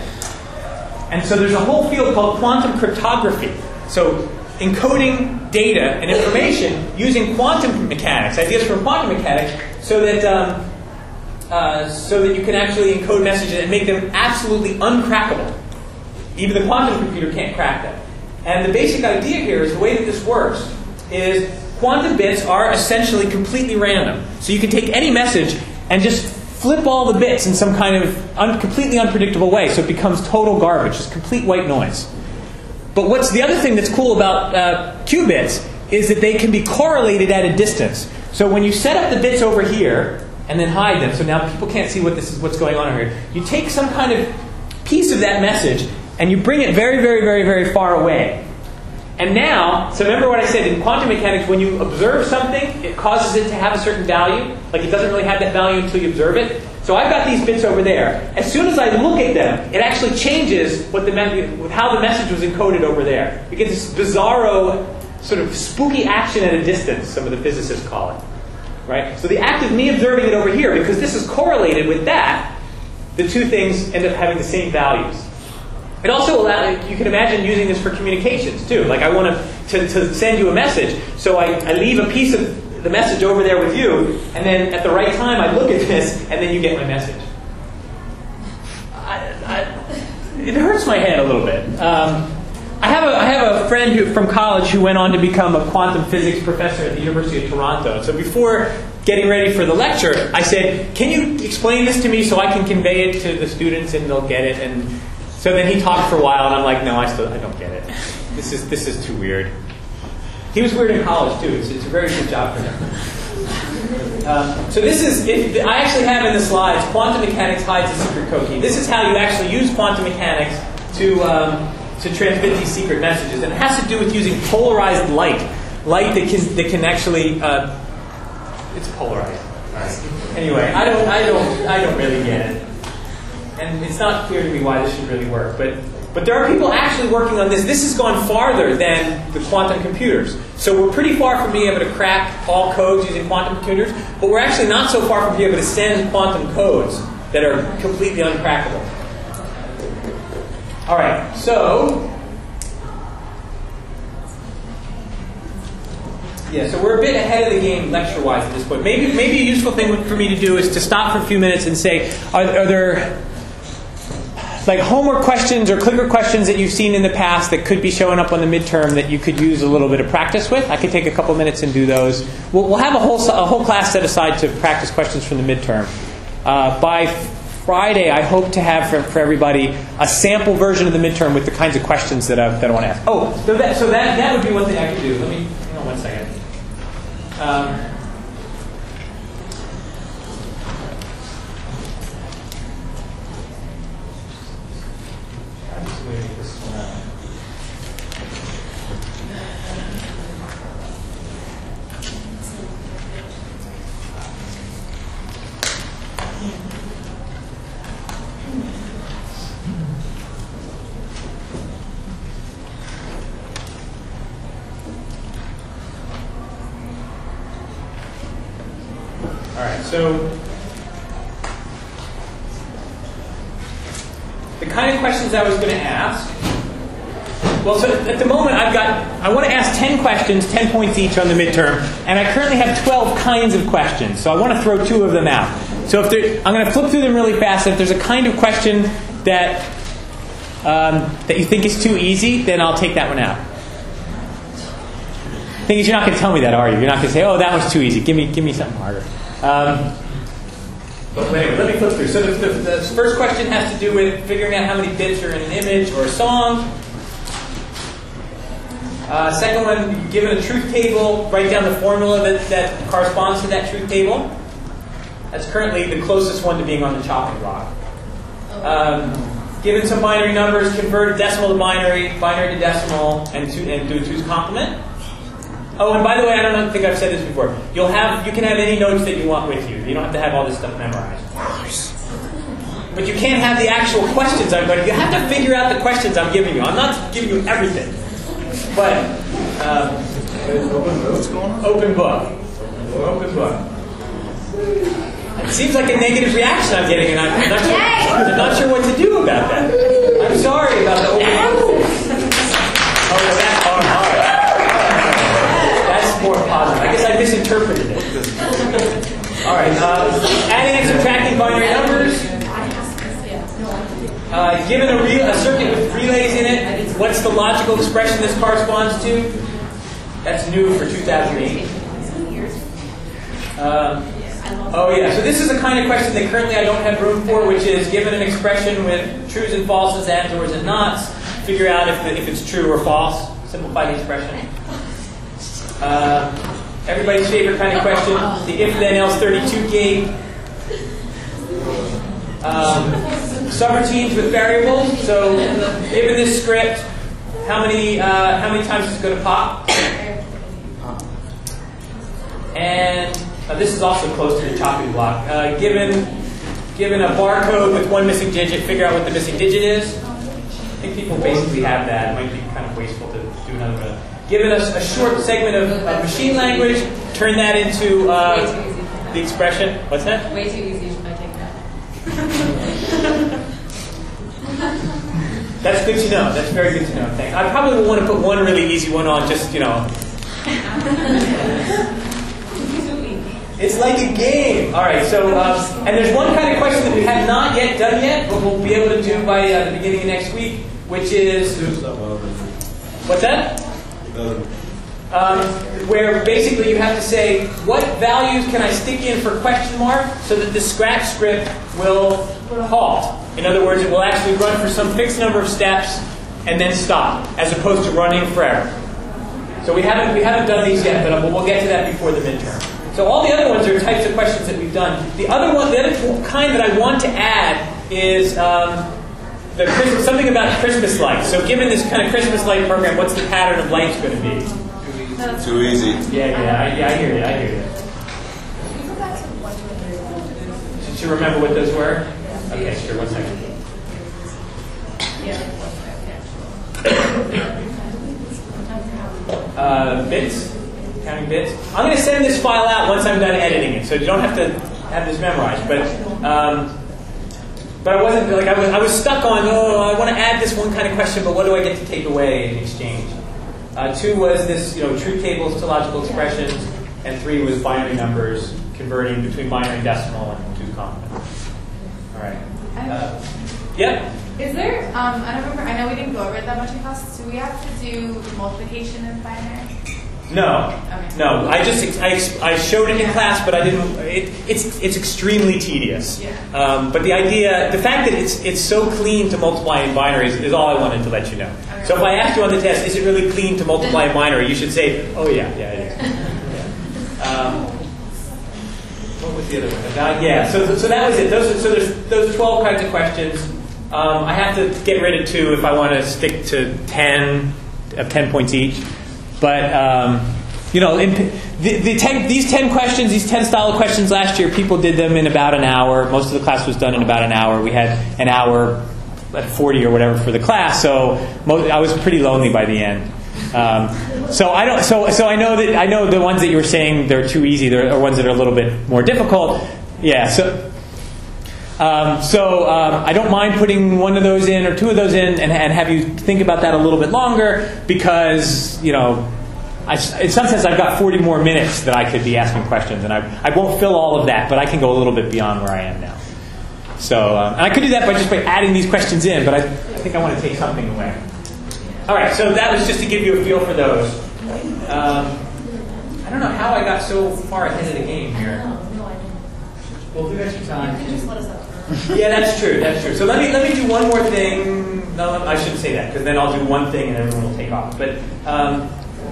And so there's a whole field called quantum cryptography. So encoding data and information using quantum mechanics, ideas from quantum mechanics, so that um, uh, so that you can actually encode messages and make them absolutely uncrackable. Even the quantum computer can't crack them. And the basic idea here is the way that this works is quantum bits are essentially completely random. So you can take any message and just flip all the bits in some kind of un- completely unpredictable way, so it becomes total garbage, just complete white noise. But what's the other thing that's cool about uh, qubits is that they can be correlated at a distance. So when you set up the bits over here and then hide them, so now people can't see what this is, what's going on here, you take some kind of piece of that message and you bring it very, very, very, very far away. And now, so remember what I said, in quantum mechanics, when you observe something, it causes it to have a certain value. Like it doesn't really have that value until you observe it. So I've got these bits over there. As soon as I look at them, it actually changes what the me- how the message was encoded over there. You get this bizarro, sort of spooky action at a distance, some of the physicists call it. Right? So the act of me observing it over here, because this is correlated with that, the two things end up having the same values. It also allows, you can imagine using this for communications too. Like I want to, to send you a message, so I, I leave a piece of the message over there with you, and then at the right time I look at this, and then you get my message. I, I, it hurts my head a little bit. Um, I have a I have a friend who from college who went on to become a quantum physics professor at the University of Toronto. So before getting ready for the lecture, I said, "Can you explain this to me so I can convey it to the students and they'll get it?" And so then he talked for a while, and I'm like, "No, I still I don't get it. This is this is too weird." He was weird in college too. It's, it's a very good job for him. Um, so this is, if, I actually have in the slides, quantum mechanics hides the secret code key. This is how you actually use quantum mechanics to um, to transmit these secret messages, and it has to do with using polarized light, light that can that can actually uh, it's polarized. Anyway, I don't I don't I don't really get it, and it's not clear to me why this should really work, but. But there are people actually working on this. This has gone farther than the quantum computers. So we're pretty far from being able to crack all codes using quantum computers, but we're actually not so far from being able to send quantum codes that are completely uncrackable. All right, so yeah, so we're a bit ahead of the game lecture-wise at this point. Maybe maybe a useful thing for me to do is to stop for a few minutes and say, are, are there like homework questions or clicker questions that you've seen in the past that could be showing up on the midterm that you could use a little bit of practice with? I could take a couple minutes and do those. We'll, we'll have a whole a whole class set aside to practice questions from the midterm. Uh, by Friday, I hope to have for, for everybody a sample version of the midterm with the kinds of questions that I, that I want to ask. Oh, so that so that that would be one thing I could do. Let me hang on one second. Um, So the kind of questions I was going to ask. Well, so at the moment I've got, I want to ask ten questions, ten points each on the midterm, and I currently have twelve kinds of questions. So I want to throw two of them out. So if there, I'm going to flip through them really fast. If there's a kind of question that um, that you think is too easy, then I'll take that one out. The thing is, you're not going to tell me that, are you? You're not going to say, "Oh, that one's too easy. Give me, give me something harder." Um, but anyway, let me flip through. So the, the, the first question has to do with figuring out how many bits are in an image or a song. Uh, second one, given a truth table, write down the formula that, that corresponds to that truth table. That's currently the closest one to being on the chopping block. Um, given some binary numbers, convert decimal to binary, binary to decimal, and, two, and do a two's complement. Oh, and by the way, I don't think I've said this before. You'll have, you can have any notes that you want with you. You don't have to have all this stuff memorized. But you can't have the actual questions. I'm, but you have to figure out the questions I'm giving you. I'm not giving you everything. But um, what's going on? Open book. Open book. It seems like a negative reaction I'm getting, and I'm, I'm, not, sure, I'm not sure what to do about that. I'm sorry about the open book. Oh, well, that's all right. That's more positive. I guess I misinterpreted it. All right. Uh, adding and subtracting binary numbers. Uh, given a, re- a circuit with relays in it, what's the logical expression this corresponds to? That's new for two thousand eight. Um, oh yeah, so this is the kind of question that currently I don't have room for, which is given an expression with trues and falses, ands, ors, and nots, figure out if, the, if it's true or false. Simplify the expression. Uh, everybody's favorite kind of question, the if-then-else thirty-two gate. Um, subroutines with variables. So, given this script, how many uh, how many times is it going to pop? And uh, this is also close to the chopping block. Uh, given given a barcode with one missing digit, figure out what the missing digit is. I think people basically have that. It might be kind of wasteful to do another one. Given a, a short segment of, of machine language, turn that into uh, the expression. What's that? Way too easy. That's good to know. That's very good to know. Thanks. I probably would want to put one really easy one on, just, you know. It's like a game. All right, so, um, and there's one kind of question that we have not yet done yet, but we'll be able to do by uh, the beginning of next week, which is... What's that? Um, where basically you have to say, what values can I stick in for question mark so that the scratch script will halt? In other words, it will actually run for some fixed number of steps and then stop, as opposed to running forever. So we haven't we haven't done these yet, but we'll get to that before the midterm. So all the other ones are types of questions that we've done. The other one, the other kind that I want to add is um, the Christmas, something about Christmas lights. So given this kind of Christmas light program, what's the pattern of lights going to be? Too easy. Yeah, yeah, I, yeah, I hear you, I hear you. Did you remember what those were? Okay, sure, one second. Uh, bits, counting bits. I'm going to send this file out once I'm done editing it, so you don't have to have this memorized. But um, but I wasn't like I was I was stuck on. Oh, I want to add this one kind of question, but what do I get to take away in exchange? Uh, two was this, you know, truth tables to logical expressions, and three was binary numbers, converting between binary and decimal and two's complement. All right. Uh, yep. Is there? Um, I don't remember. I know we didn't go over it that much in class. Do we have to do multiplication in binary? No. Okay. No. I just I, I showed it in class, but I didn't. It, it's it's extremely tedious. Yeah. Um, but the idea, the fact that it's it's so clean to multiply in binary is, is all I wanted to let you know. Okay. So if I asked you on the test, is it really clean to multiply in binary? You should say, oh yeah, yeah, it is. Yeah. Um, what was the other one? Uh, yeah. So so that was it. Those so there's those twelve kinds of questions. Um, I have to get rid of two if I want to stick to ten of ten points each. But um, you know, in, the, the ten, these ten questions, these ten style of questions last year, people did them in about an hour. Most of the class was done in about an hour. We had an hour at forty or whatever for the class, so most, I was pretty lonely by the end. Um, so I don't. So so I know that I know the ones that you were saying they're too easy. There are ones that are a little bit more difficult. Yeah, so um, so um, I don't mind putting one of those in or two of those in and, and have you think about that a little bit longer because, you know, I, in some sense I've got forty more minutes that I could be asking questions, and I, I won't fill all of that, but I can go a little bit beyond where I am now. So, um, and I could do that by just by adding these questions in, but I, I think I want to take something away. All right, so that was just to give you a feel for those. Um, I don't know how I got so far ahead of the game here. Well, we got some time. You can just let us know. Yeah, that's true. That's true. So let me let me do one more thing. No, I shouldn't say that because then I'll do one thing and everyone will take off. But um,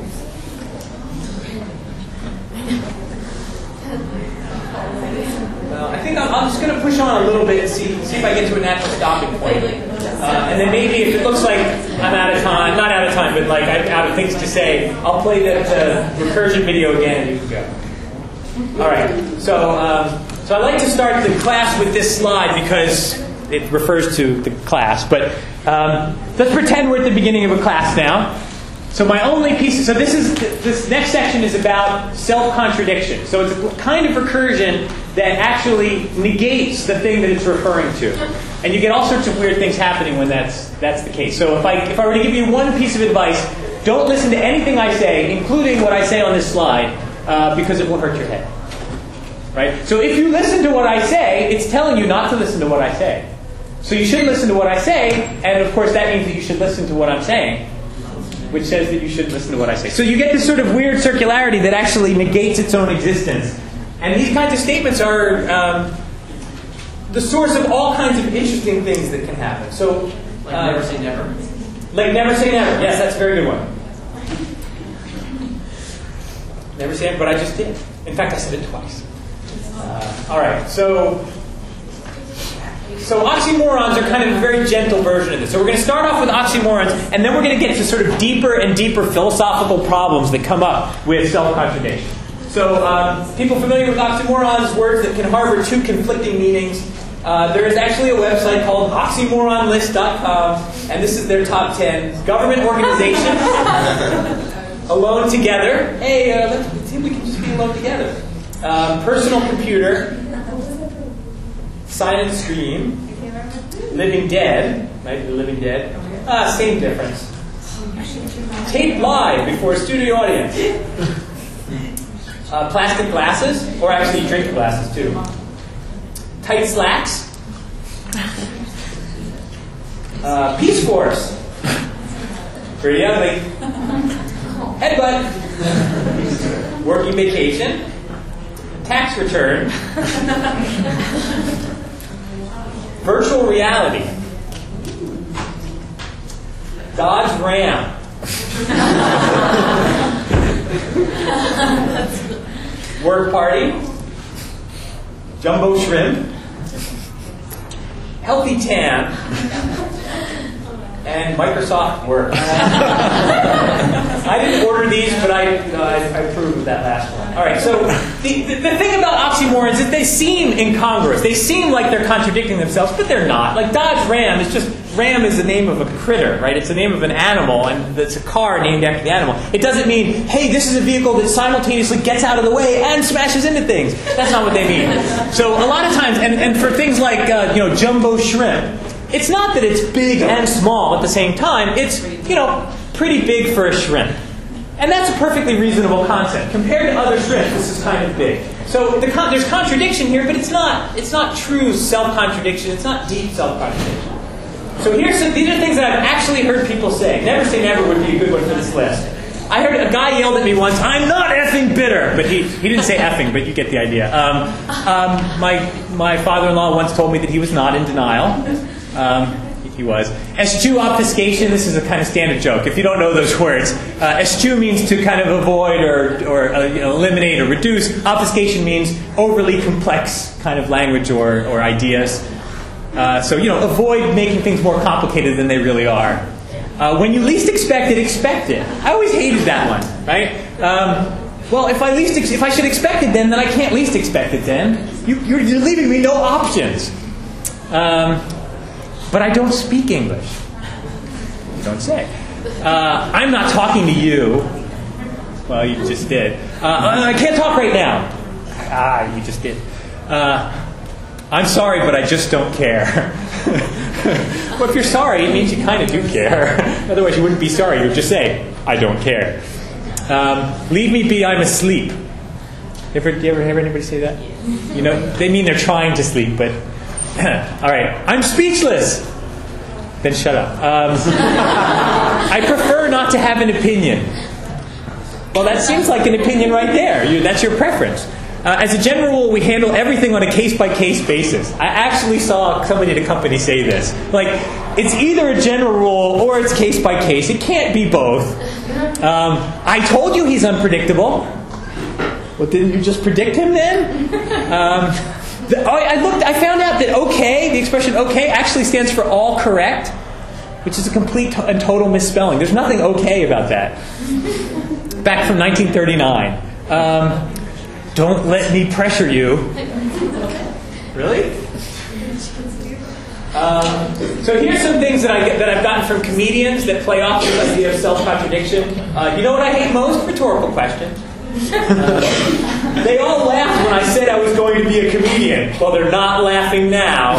well, I think I'm, I'm just going to push on a little bit and see see if I get to a natural stopping point. Uh, and then maybe if it looks like I'm out of time, not out of time, but like I'm out of things to say, I'll play the, the recursion video again and you can go. All right. So. Um, So I like to start the class with this slide because it refers to the class. But um, let's pretend we're at the beginning of a class now. So my only piece. So this is this next section is about self-contradiction. So it's a kind of recursion that actually negates the thing that it's referring to, and you get all sorts of weird things happening when that's that's the case. So if I if I were to give you one piece of advice, don't listen to anything I say, including what I say on this slide, uh, because it will hurt your head. Right? So if you listen to what I say, it's telling you not to listen to what I say. So you should listen to what I say, and of course that means that you should listen to what I'm saying, which says that you should listen to what I say. So you get this sort of weird circularity that actually negates its own existence. And these kinds of statements are um, the source of all kinds of interesting things that can happen. So, Like uh, never say never? Like never say never. Yes, that's a very good one. Never say never, but I just did. In fact, I said it twice. Uh, all right, so so oxymorons are kind of a very gentle version of this. So we're going to start off with oxymorons, and then we're going to get to sort of deeper and deeper philosophical problems that come up with self-contradiction. So um, people familiar with oxymorons, words that can harbor two conflicting meanings. Uh, there is actually a website called oxymoron list dot com, and this is their top ten. Government organization, alone together. Hey, uh, let's see if we can just be alone together. Um, personal computer, silent screen, living dead, right? The living dead. Ah, same difference. Tape live before a studio audience. Uh, plastic glasses, or actually drink glasses too. Tight slacks. Uh, Peace Force. Pretty ugly. Headbutt. Working vacation. Tax return. Virtual reality. Dodge Ram. Work party. Jumbo shrimp. Healthy tan. And Microsoft Word. I didn't order these, but I, uh, I, I approved of that last one. All right, so the, the, the thing about oxymorons is they seem incongruous. They seem like they're contradicting themselves, but they're not. Like Dodge Ram is just, Ram is the name of a critter, right? It's the name of an animal, and it's a car named after the animal. It doesn't mean, hey, this is a vehicle that simultaneously gets out of the way and smashes into things. That's not what they mean. So a lot of times, and, and for things like, uh, you know, jumbo shrimp, it's not that it's big and small at the same time. It's, you know, pretty big for a shrimp. And that's a perfectly reasonable concept. Compared to other shrimp, this is kind of big. So the con- there's contradiction here, but it's not it's not true self-contradiction. It's not deep self-contradiction. So here's some, these are things that I've actually heard people say. Never say never would be a good one for this list. I heard a guy yelled at me once, "I'm not effing bitter," but he, he didn't say effing, but you get the idea. Um, um, my my father-in-law once told me that he was not in denial. Um, he was. Eschew obfuscation, this is a kind of standard joke. If you don't know those words, uh, eschew means to kind of avoid or, or uh, you know, eliminate or reduce. Obfuscation means overly complex kind of language or, or ideas. Uh, so, you know, avoid making things more complicated than they really are. Uh, when you least expect it, expect it. I always hated that one, right? Um, well, if I least ex- if I should expect it then, then I can't least expect it then. You, you're, you're leaving me no options. Um, But I don't speak English. You don't say. Uh, I'm not talking to you. Well, you just did. Uh, I can't talk right now. Ah, you just did. Uh, I'm sorry, but I just don't care. Well, if you're sorry, it means you kind of do care. Otherwise, you wouldn't be sorry. You would just say, I don't care. Um, leave me be, I'm asleep. Ever, do you ever hear anybody say that? You know, they mean they're trying to sleep, but... all right. I'm speechless. Then shut up. Um, I prefer not to have an opinion. Well, that seems like an opinion right there. You, that's your preference. Uh, as a general rule, we handle everything on a case-by-case basis. I actually saw somebody at a company say this. Like, it's either a general rule or it's case-by-case. It can't be both. Um, I told you he's unpredictable. Well, didn't you just predict him then? Um, the, I, I looked. I found out that "okay," the expression "okay," actually stands for "all correct," which is a complete to- and total misspelling. There's nothing "okay" about that. Back from nineteen thirty-nine. Um, Don't let me pressure you. Really? Um, so here's some things that I get, that I've gotten from comedians that play off this idea of self-contradiction. Uh, you know what I hate most? Rhetorical questions. Uh, they all laughed when I said I was going to be a comedian. Well, they're not laughing now.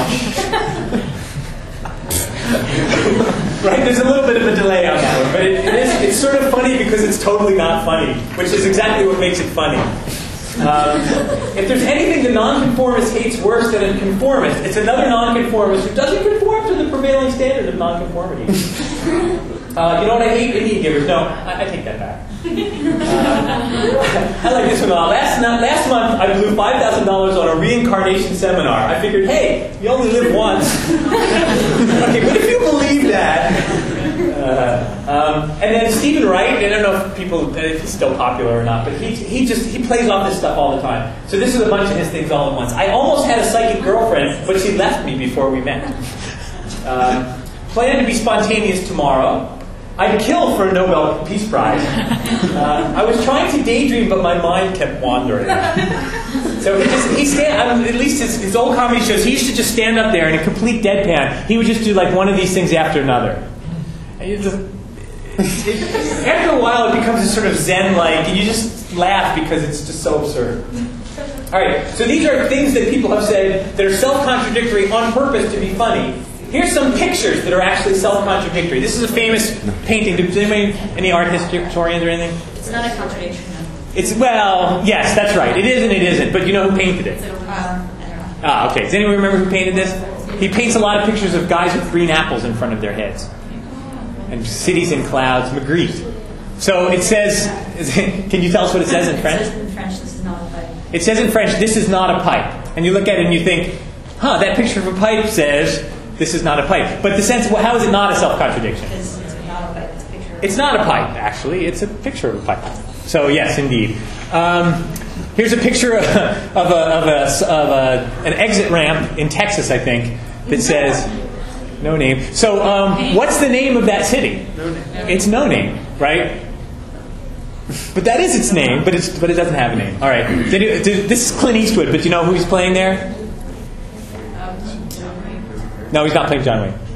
Right? There's a little bit of a delay on that one, but it, it is, it's sort of funny because it's totally not funny, which is exactly what makes it funny. Um, if there's anything the nonconformist hates worse than a conformist, it's another nonconformist who doesn't conform to the prevailing standard of nonconformity. Uh, you know what I hate? Indian givers. No, I, I take that back. Uh, I like this one a lot. Last, not, last month, I blew five thousand dollars on a reincarnation seminar. I figured, hey, you only live once. Okay, but if you believe that... Uh, um, and then Stephen Wright, I don't know if people, if he's still popular or not, but he he just he plays off this stuff all the time. So this is a bunch of his things all at once. I almost had a psychic girlfriend, but she left me before we met. Uh, plan to be spontaneous tomorrow. I'd kill for a Nobel Peace Prize. Uh, I was trying to daydream, but my mind kept wandering. So he just he stand. I mean, at least his, his old comedy shows, he used to just stand up there in a complete deadpan. He would just do like one of these things after another. It just, it, after a while, it becomes a sort of Zen-like, and you just laugh because it's just so absurd. All right, so these are things that people have said that are self-contradictory on purpose to be funny. Here's some pictures that are actually self-contradictory. This is a famous painting. Does anybody, any art historians or anything? It's not a contradiction. It's well, yes, that's right. It is and it isn't. But you know who painted it? Um, I don't know. Ah, okay. Does anyone remember who painted this? He paints a lot of pictures of guys with green apples in front of their heads. And cities in clouds, Magritte. So it says, can you tell us what it says in French? It says in French, this is not a pipe. It says in French, this is not a pipe. And you look at it and you think, huh, that picture of a pipe says, this is not a pipe. But the sense, well, how is it not a self-contradiction? It's, it's not a pipe, it's a picture of It's not a pipe, actually. It's a picture of a pipe. So yes, indeed. Um, here's a picture of, of, a, of, a, of a, an exit ramp in Texas, I think, that says... No name. So, um, what's the name of that city? No name. It's No Name, right? But that is its name, but it's but it doesn't have a name. All right. Did you, did, this is Clint Eastwood, but do you know who he's playing there? No, he's not playing John Wayne.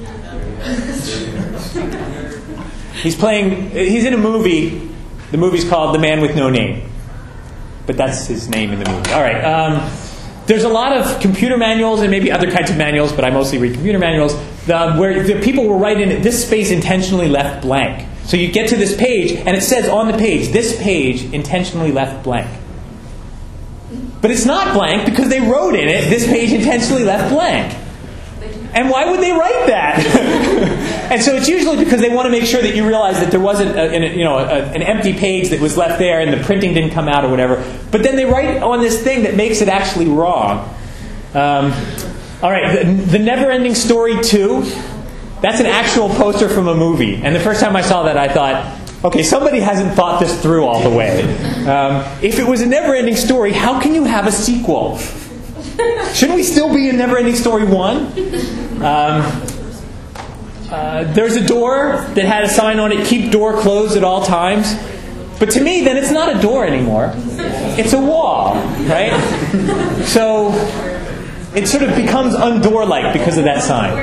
He's playing. He's in a movie. The movie's called The Man with No Name, but that's his name in the movie. All right. Um, There's a lot of computer manuals and maybe other kinds of manuals, but I mostly read computer manuals, the, where the people will write in this space intentionally left blank. So you get to this page, and it says on the page, this page intentionally left blank. But it's not blank because they wrote in it, this page intentionally left blank. And why would they write that? And so it's usually because they want to make sure that you realize that there wasn't a, a, you know, a, an empty page that was left there and the printing didn't come out or whatever. But then they write on this thing that makes it actually wrong. Um, all right, the, the Never-Ending Story two, that's an actual poster from a movie. And the first time I saw that, I thought, okay, somebody hasn't thought this through all the way. Um, if it was a never-ending story, how can you have a sequel? Shouldn't we still be in Never-Ending Story one? Um, uh, there's a door that had a sign on it, keep door closed at all times. But to me, then it's not a door anymore. It's a wall, right? So it sort of becomes undoor-like because of that sign.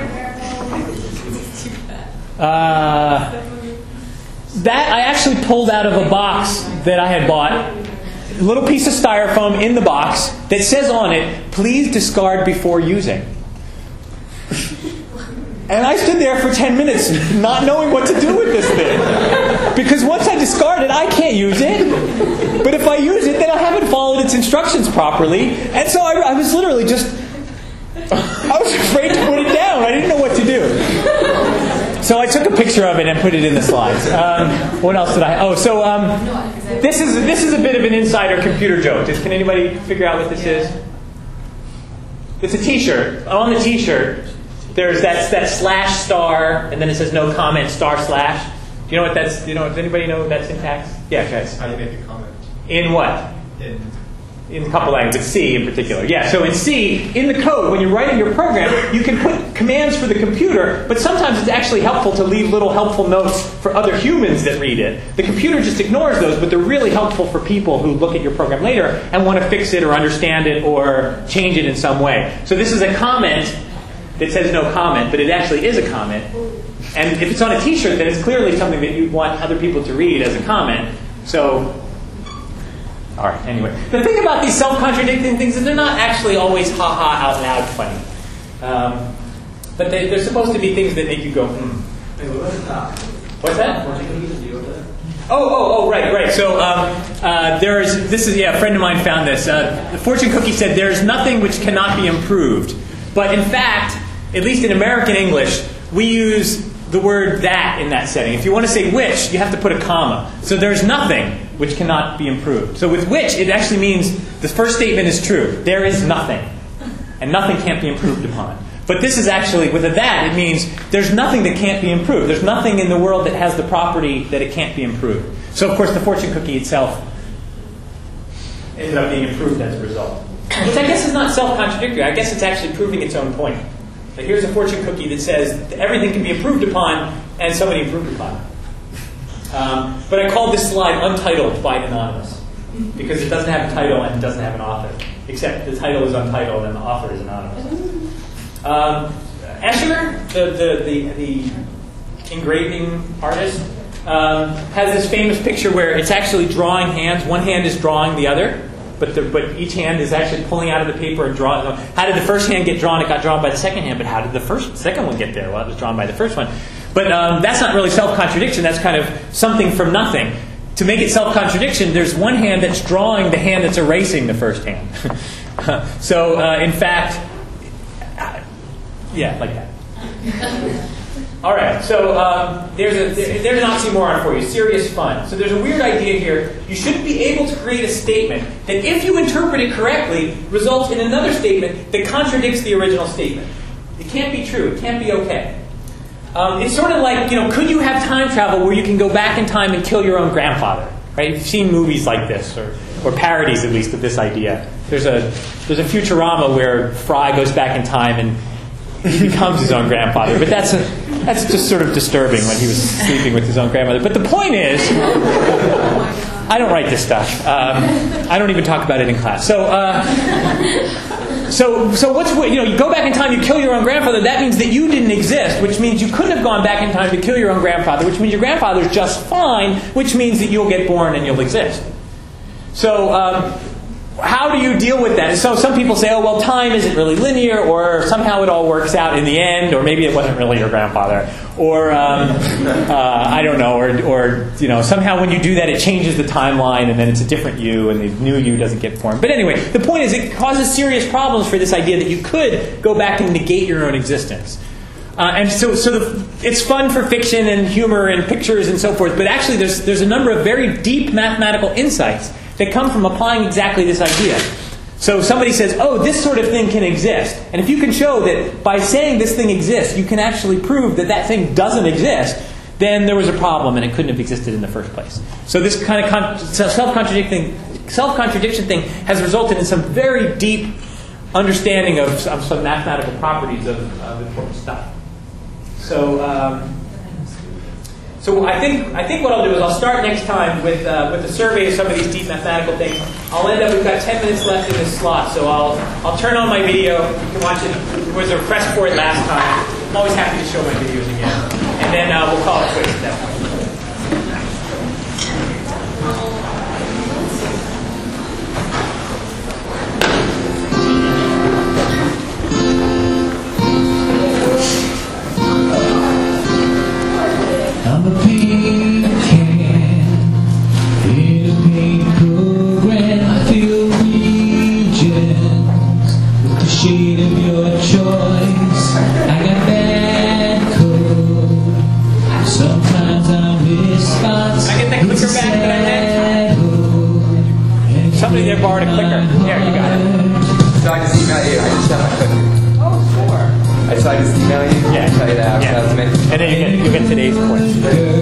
Uh, that I actually pulled out of a box that I had bought. a little piece of styrofoam in the box that says on it, "Please discard before using." And I stood there for ten minutes not knowing what to do with this thing. Because once I discard it, I can't use it. But if I use it, then I haven't followed its instructions properly. And so I, I was literally just... I was afraid to put it down. I didn't know what to do. So I took a picture of it and put it in the slides. Um, what else did I... Oh, so um, this is this is a bit of an insider computer joke. Can anybody figure out what this is? It's a T-shirt. On the T-shirt... There's that that slash star, and then it says no comment star slash. Do you know what that's? Do you know? Does anybody know that syntax? Yeah, guys. How do you make a comment? In what? In. In a couple languages, C in particular. Yeah. So in C, in the code, when you're writing your program, you can put commands for the computer, but sometimes it's actually helpful to leave little helpful notes for other humans that read it. The computer just ignores those, but they're really helpful for people who look at your program later and want to fix it or understand it or change it in some way. So this is a comment that says no comment, but it actually is a comment. And if it's on a T-shirt, then it's clearly something that you want other people to read as a comment. So, all right, anyway. The thing about these self-contradicting things is they're not actually always ha-ha out loud funny. Um, but they, they're supposed to be things that make you go, hmm. What's that? Oh, oh, oh, right, right. So um, uh, there's, this is, yeah, a friend of mine found this. Uh, the fortune cookie said, "There's nothing which cannot be improved." But in fact, at least in American English, we use the word "that" in that setting. If you want to say "which," you have to put a comma. So there's nothing which cannot be improved. So with "which," it actually means the first statement is true. There is nothing. And nothing can't be improved upon. But this is actually, with a "that," it means there's nothing that can't be improved. There's nothing in the world that has the property that it can't be improved. So of course the fortune cookie itself ended up being improved as a result. Which I guess is not self-contradictory. I guess it's actually proving its own point. Like here's a fortune cookie that says that everything can be improved upon, and somebody improved upon it. Um, but I called this slide Untitled by Anonymous, because it doesn't have a title and it doesn't have an author. Except the title is untitled and the author is anonymous. Um, Escher, the, the, the, the engraving artist, um, has this famous picture where it's actually drawing hands. One hand is drawing the other. But, the, but each hand is actually pulling out of the paper and drawing. How did the first hand get drawn? It got drawn by the second hand. But how did the first, second one get there? Well, it was drawn by the first one. But um, that's not really self-contradiction. That's kind of something from nothing. To make it self-contradiction, there's one hand that's drawing the hand that's erasing the first hand. So, uh, in fact, uh, yeah, like that. All right, so um, there's, a, there, there's an oxymoron for you, serious fun. So there's a weird idea here. You should be able to create a statement that, if you interpret it correctly, results in another statement that contradicts the original statement. It can't be true. It can't be okay. Um, it's sort of like, you know, could you have time travel where you can go back in time and kill your own grandfather? Right? You've seen movies like this, or, or parodies at least of this idea. There's a there's a Futurama where Fry goes back in time and he becomes his own grandfather. But that's a, that's just sort of disturbing when he was sleeping with his own grandmother. But the point is, I don't write this stuff. Um, I don't even talk about it in class. So, uh, so, so what's you know? You go back in time, you kill your own grandfather. That means that you didn't exist, which means you couldn't have gone back in time to kill your own grandfather. Which means your grandfather's just fine. Which means that you'll get born and you'll exist. So. Um, How do you deal with that? So some people say, oh, well, time isn't really linear, or somehow it all works out in the end, or maybe it wasn't really your grandfather, or um, uh, I don't know, or, or you know, somehow when you do that, it changes the timeline, and then it's a different you, and the new you doesn't get formed. But anyway, the point is, it causes serious problems for this idea that you could go back and negate your own existence. Uh, and so, so the, it's fun for fiction and humor and pictures and so forth, but actually there's there's a number of very deep mathematical insights that come from applying exactly this idea. So somebody says, oh, this sort of thing can exist. And if you can show that by saying this thing exists, you can actually prove that that thing doesn't exist, then there was a problem and it couldn't have existed in the first place. So this kind of con- self-contradicting, self-contradiction thing has resulted in some very deep understanding of, of some mathematical properties of, of important stuff. So... Um, So I think I think what I'll do is I'll start next time with uh, with a survey of some of these deep mathematical things. I'll end up. We've got ten minutes left in this slot, so I'll I'll turn on my video. You can watch it. There was a request for it last time. I'm always happy to show my videos again, and then uh, we'll call it quits at that point. Sometimes I miss spots. Can I get that clicker back that I had? Somebody there borrowed a clicker. There, you got it. So I just email you. I just have my clicker. Oh, sure. I so I just email you. Yeah. Tell you that. Yeah. So And then you get, you get today's points.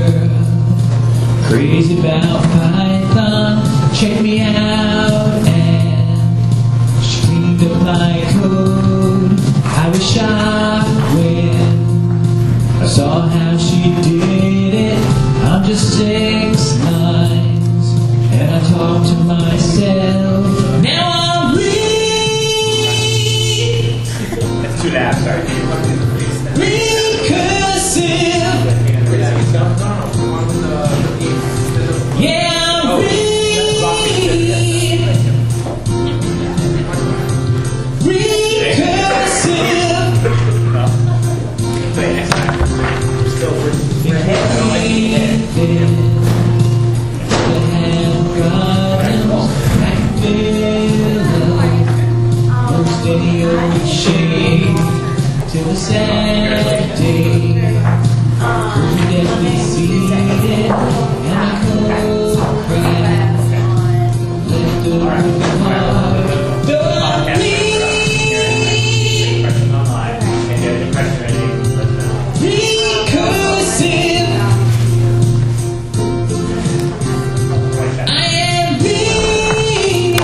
Crazy about Python. Check me out. And she cleaned up my code. I was shocked when I saw how she did it. I'm just six lines, and I talk to myself. Now I'm re- That's too loud, sorry. recursive. Yeah, I'm Oh, re- till the sad day, we get me seated, and I cold cry, let the heart, don't leave, recursive, I am being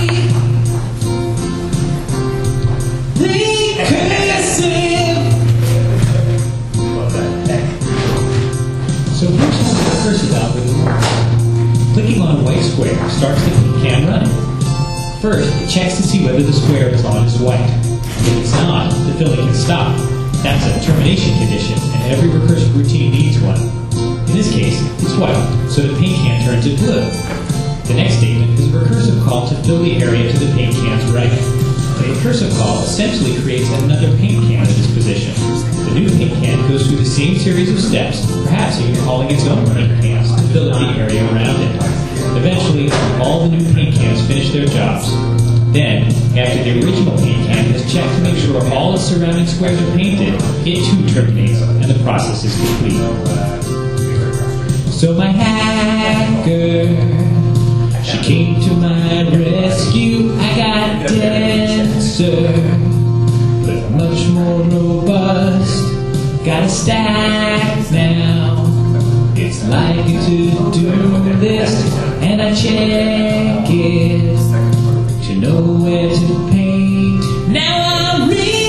So here's how the recursive algorithm works. Clicking on a white square starts the can running. First, it checks to see whether the square is on is white. If it's not, the filling can stop. That's a termination condition, and every recursive routine needs one. In this case, it's white, so the paint can turns it blue. The next statement is a recursive call to fill the area to the paint can's right. The recursive call essentially creates another paint can in this position. The new paint can goes through the same series of steps, perhaps even calling its own paint cans to fill in the area around it. Eventually, all the new paint cans finish their jobs. Then, after the original paint can has checked to make sure all the surrounding squares are painted, it too terminates, and the process is complete. So my hacker, she came to my rescue. I got denser, but much more robust. Got a stack now. It's likely to do this, and I check it to know where to paint. Now I'm re-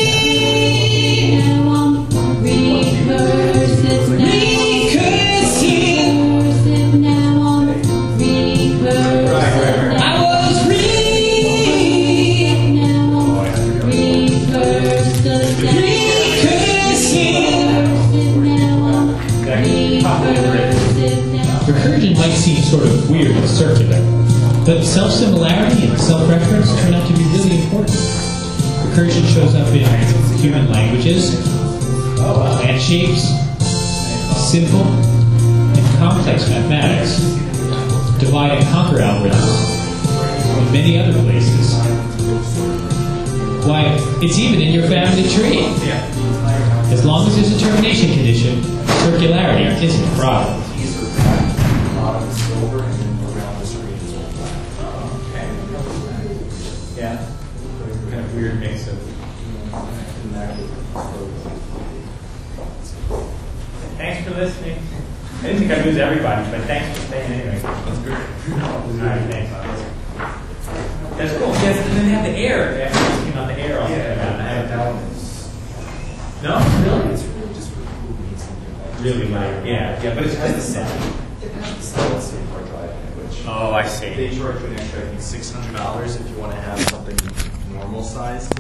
now I'm recursive. Recursive. Now I'm recursive. I was re- now I'm recursive. Recursive. Recursion might seem sort of weird and circular, but self-similarity and self-reference turn out to be really important. Recursion shows up in human languages, plant shapes, simple and complex mathematics, divide and conquer algorithms, and many other places. Why, it's even in your family tree. As long as there's a termination condition, circularity isn't a problem. Yeah. Kind of weird mix of. Thanks for listening. I didn't think I'd lose everybody, but thanks for staying anyway. That's great. All right, thanks. That's cool. Yes, and then they have the air. After you came out the air, also. Yeah, I have that one. No, really? It's really just for cool meets and really light. Yeah, yeah, but it's just the set. It has the solid state hard drive in it, which Oh, I see. they charge you an extra, I think, six hundred dollars if you want to have something normal size.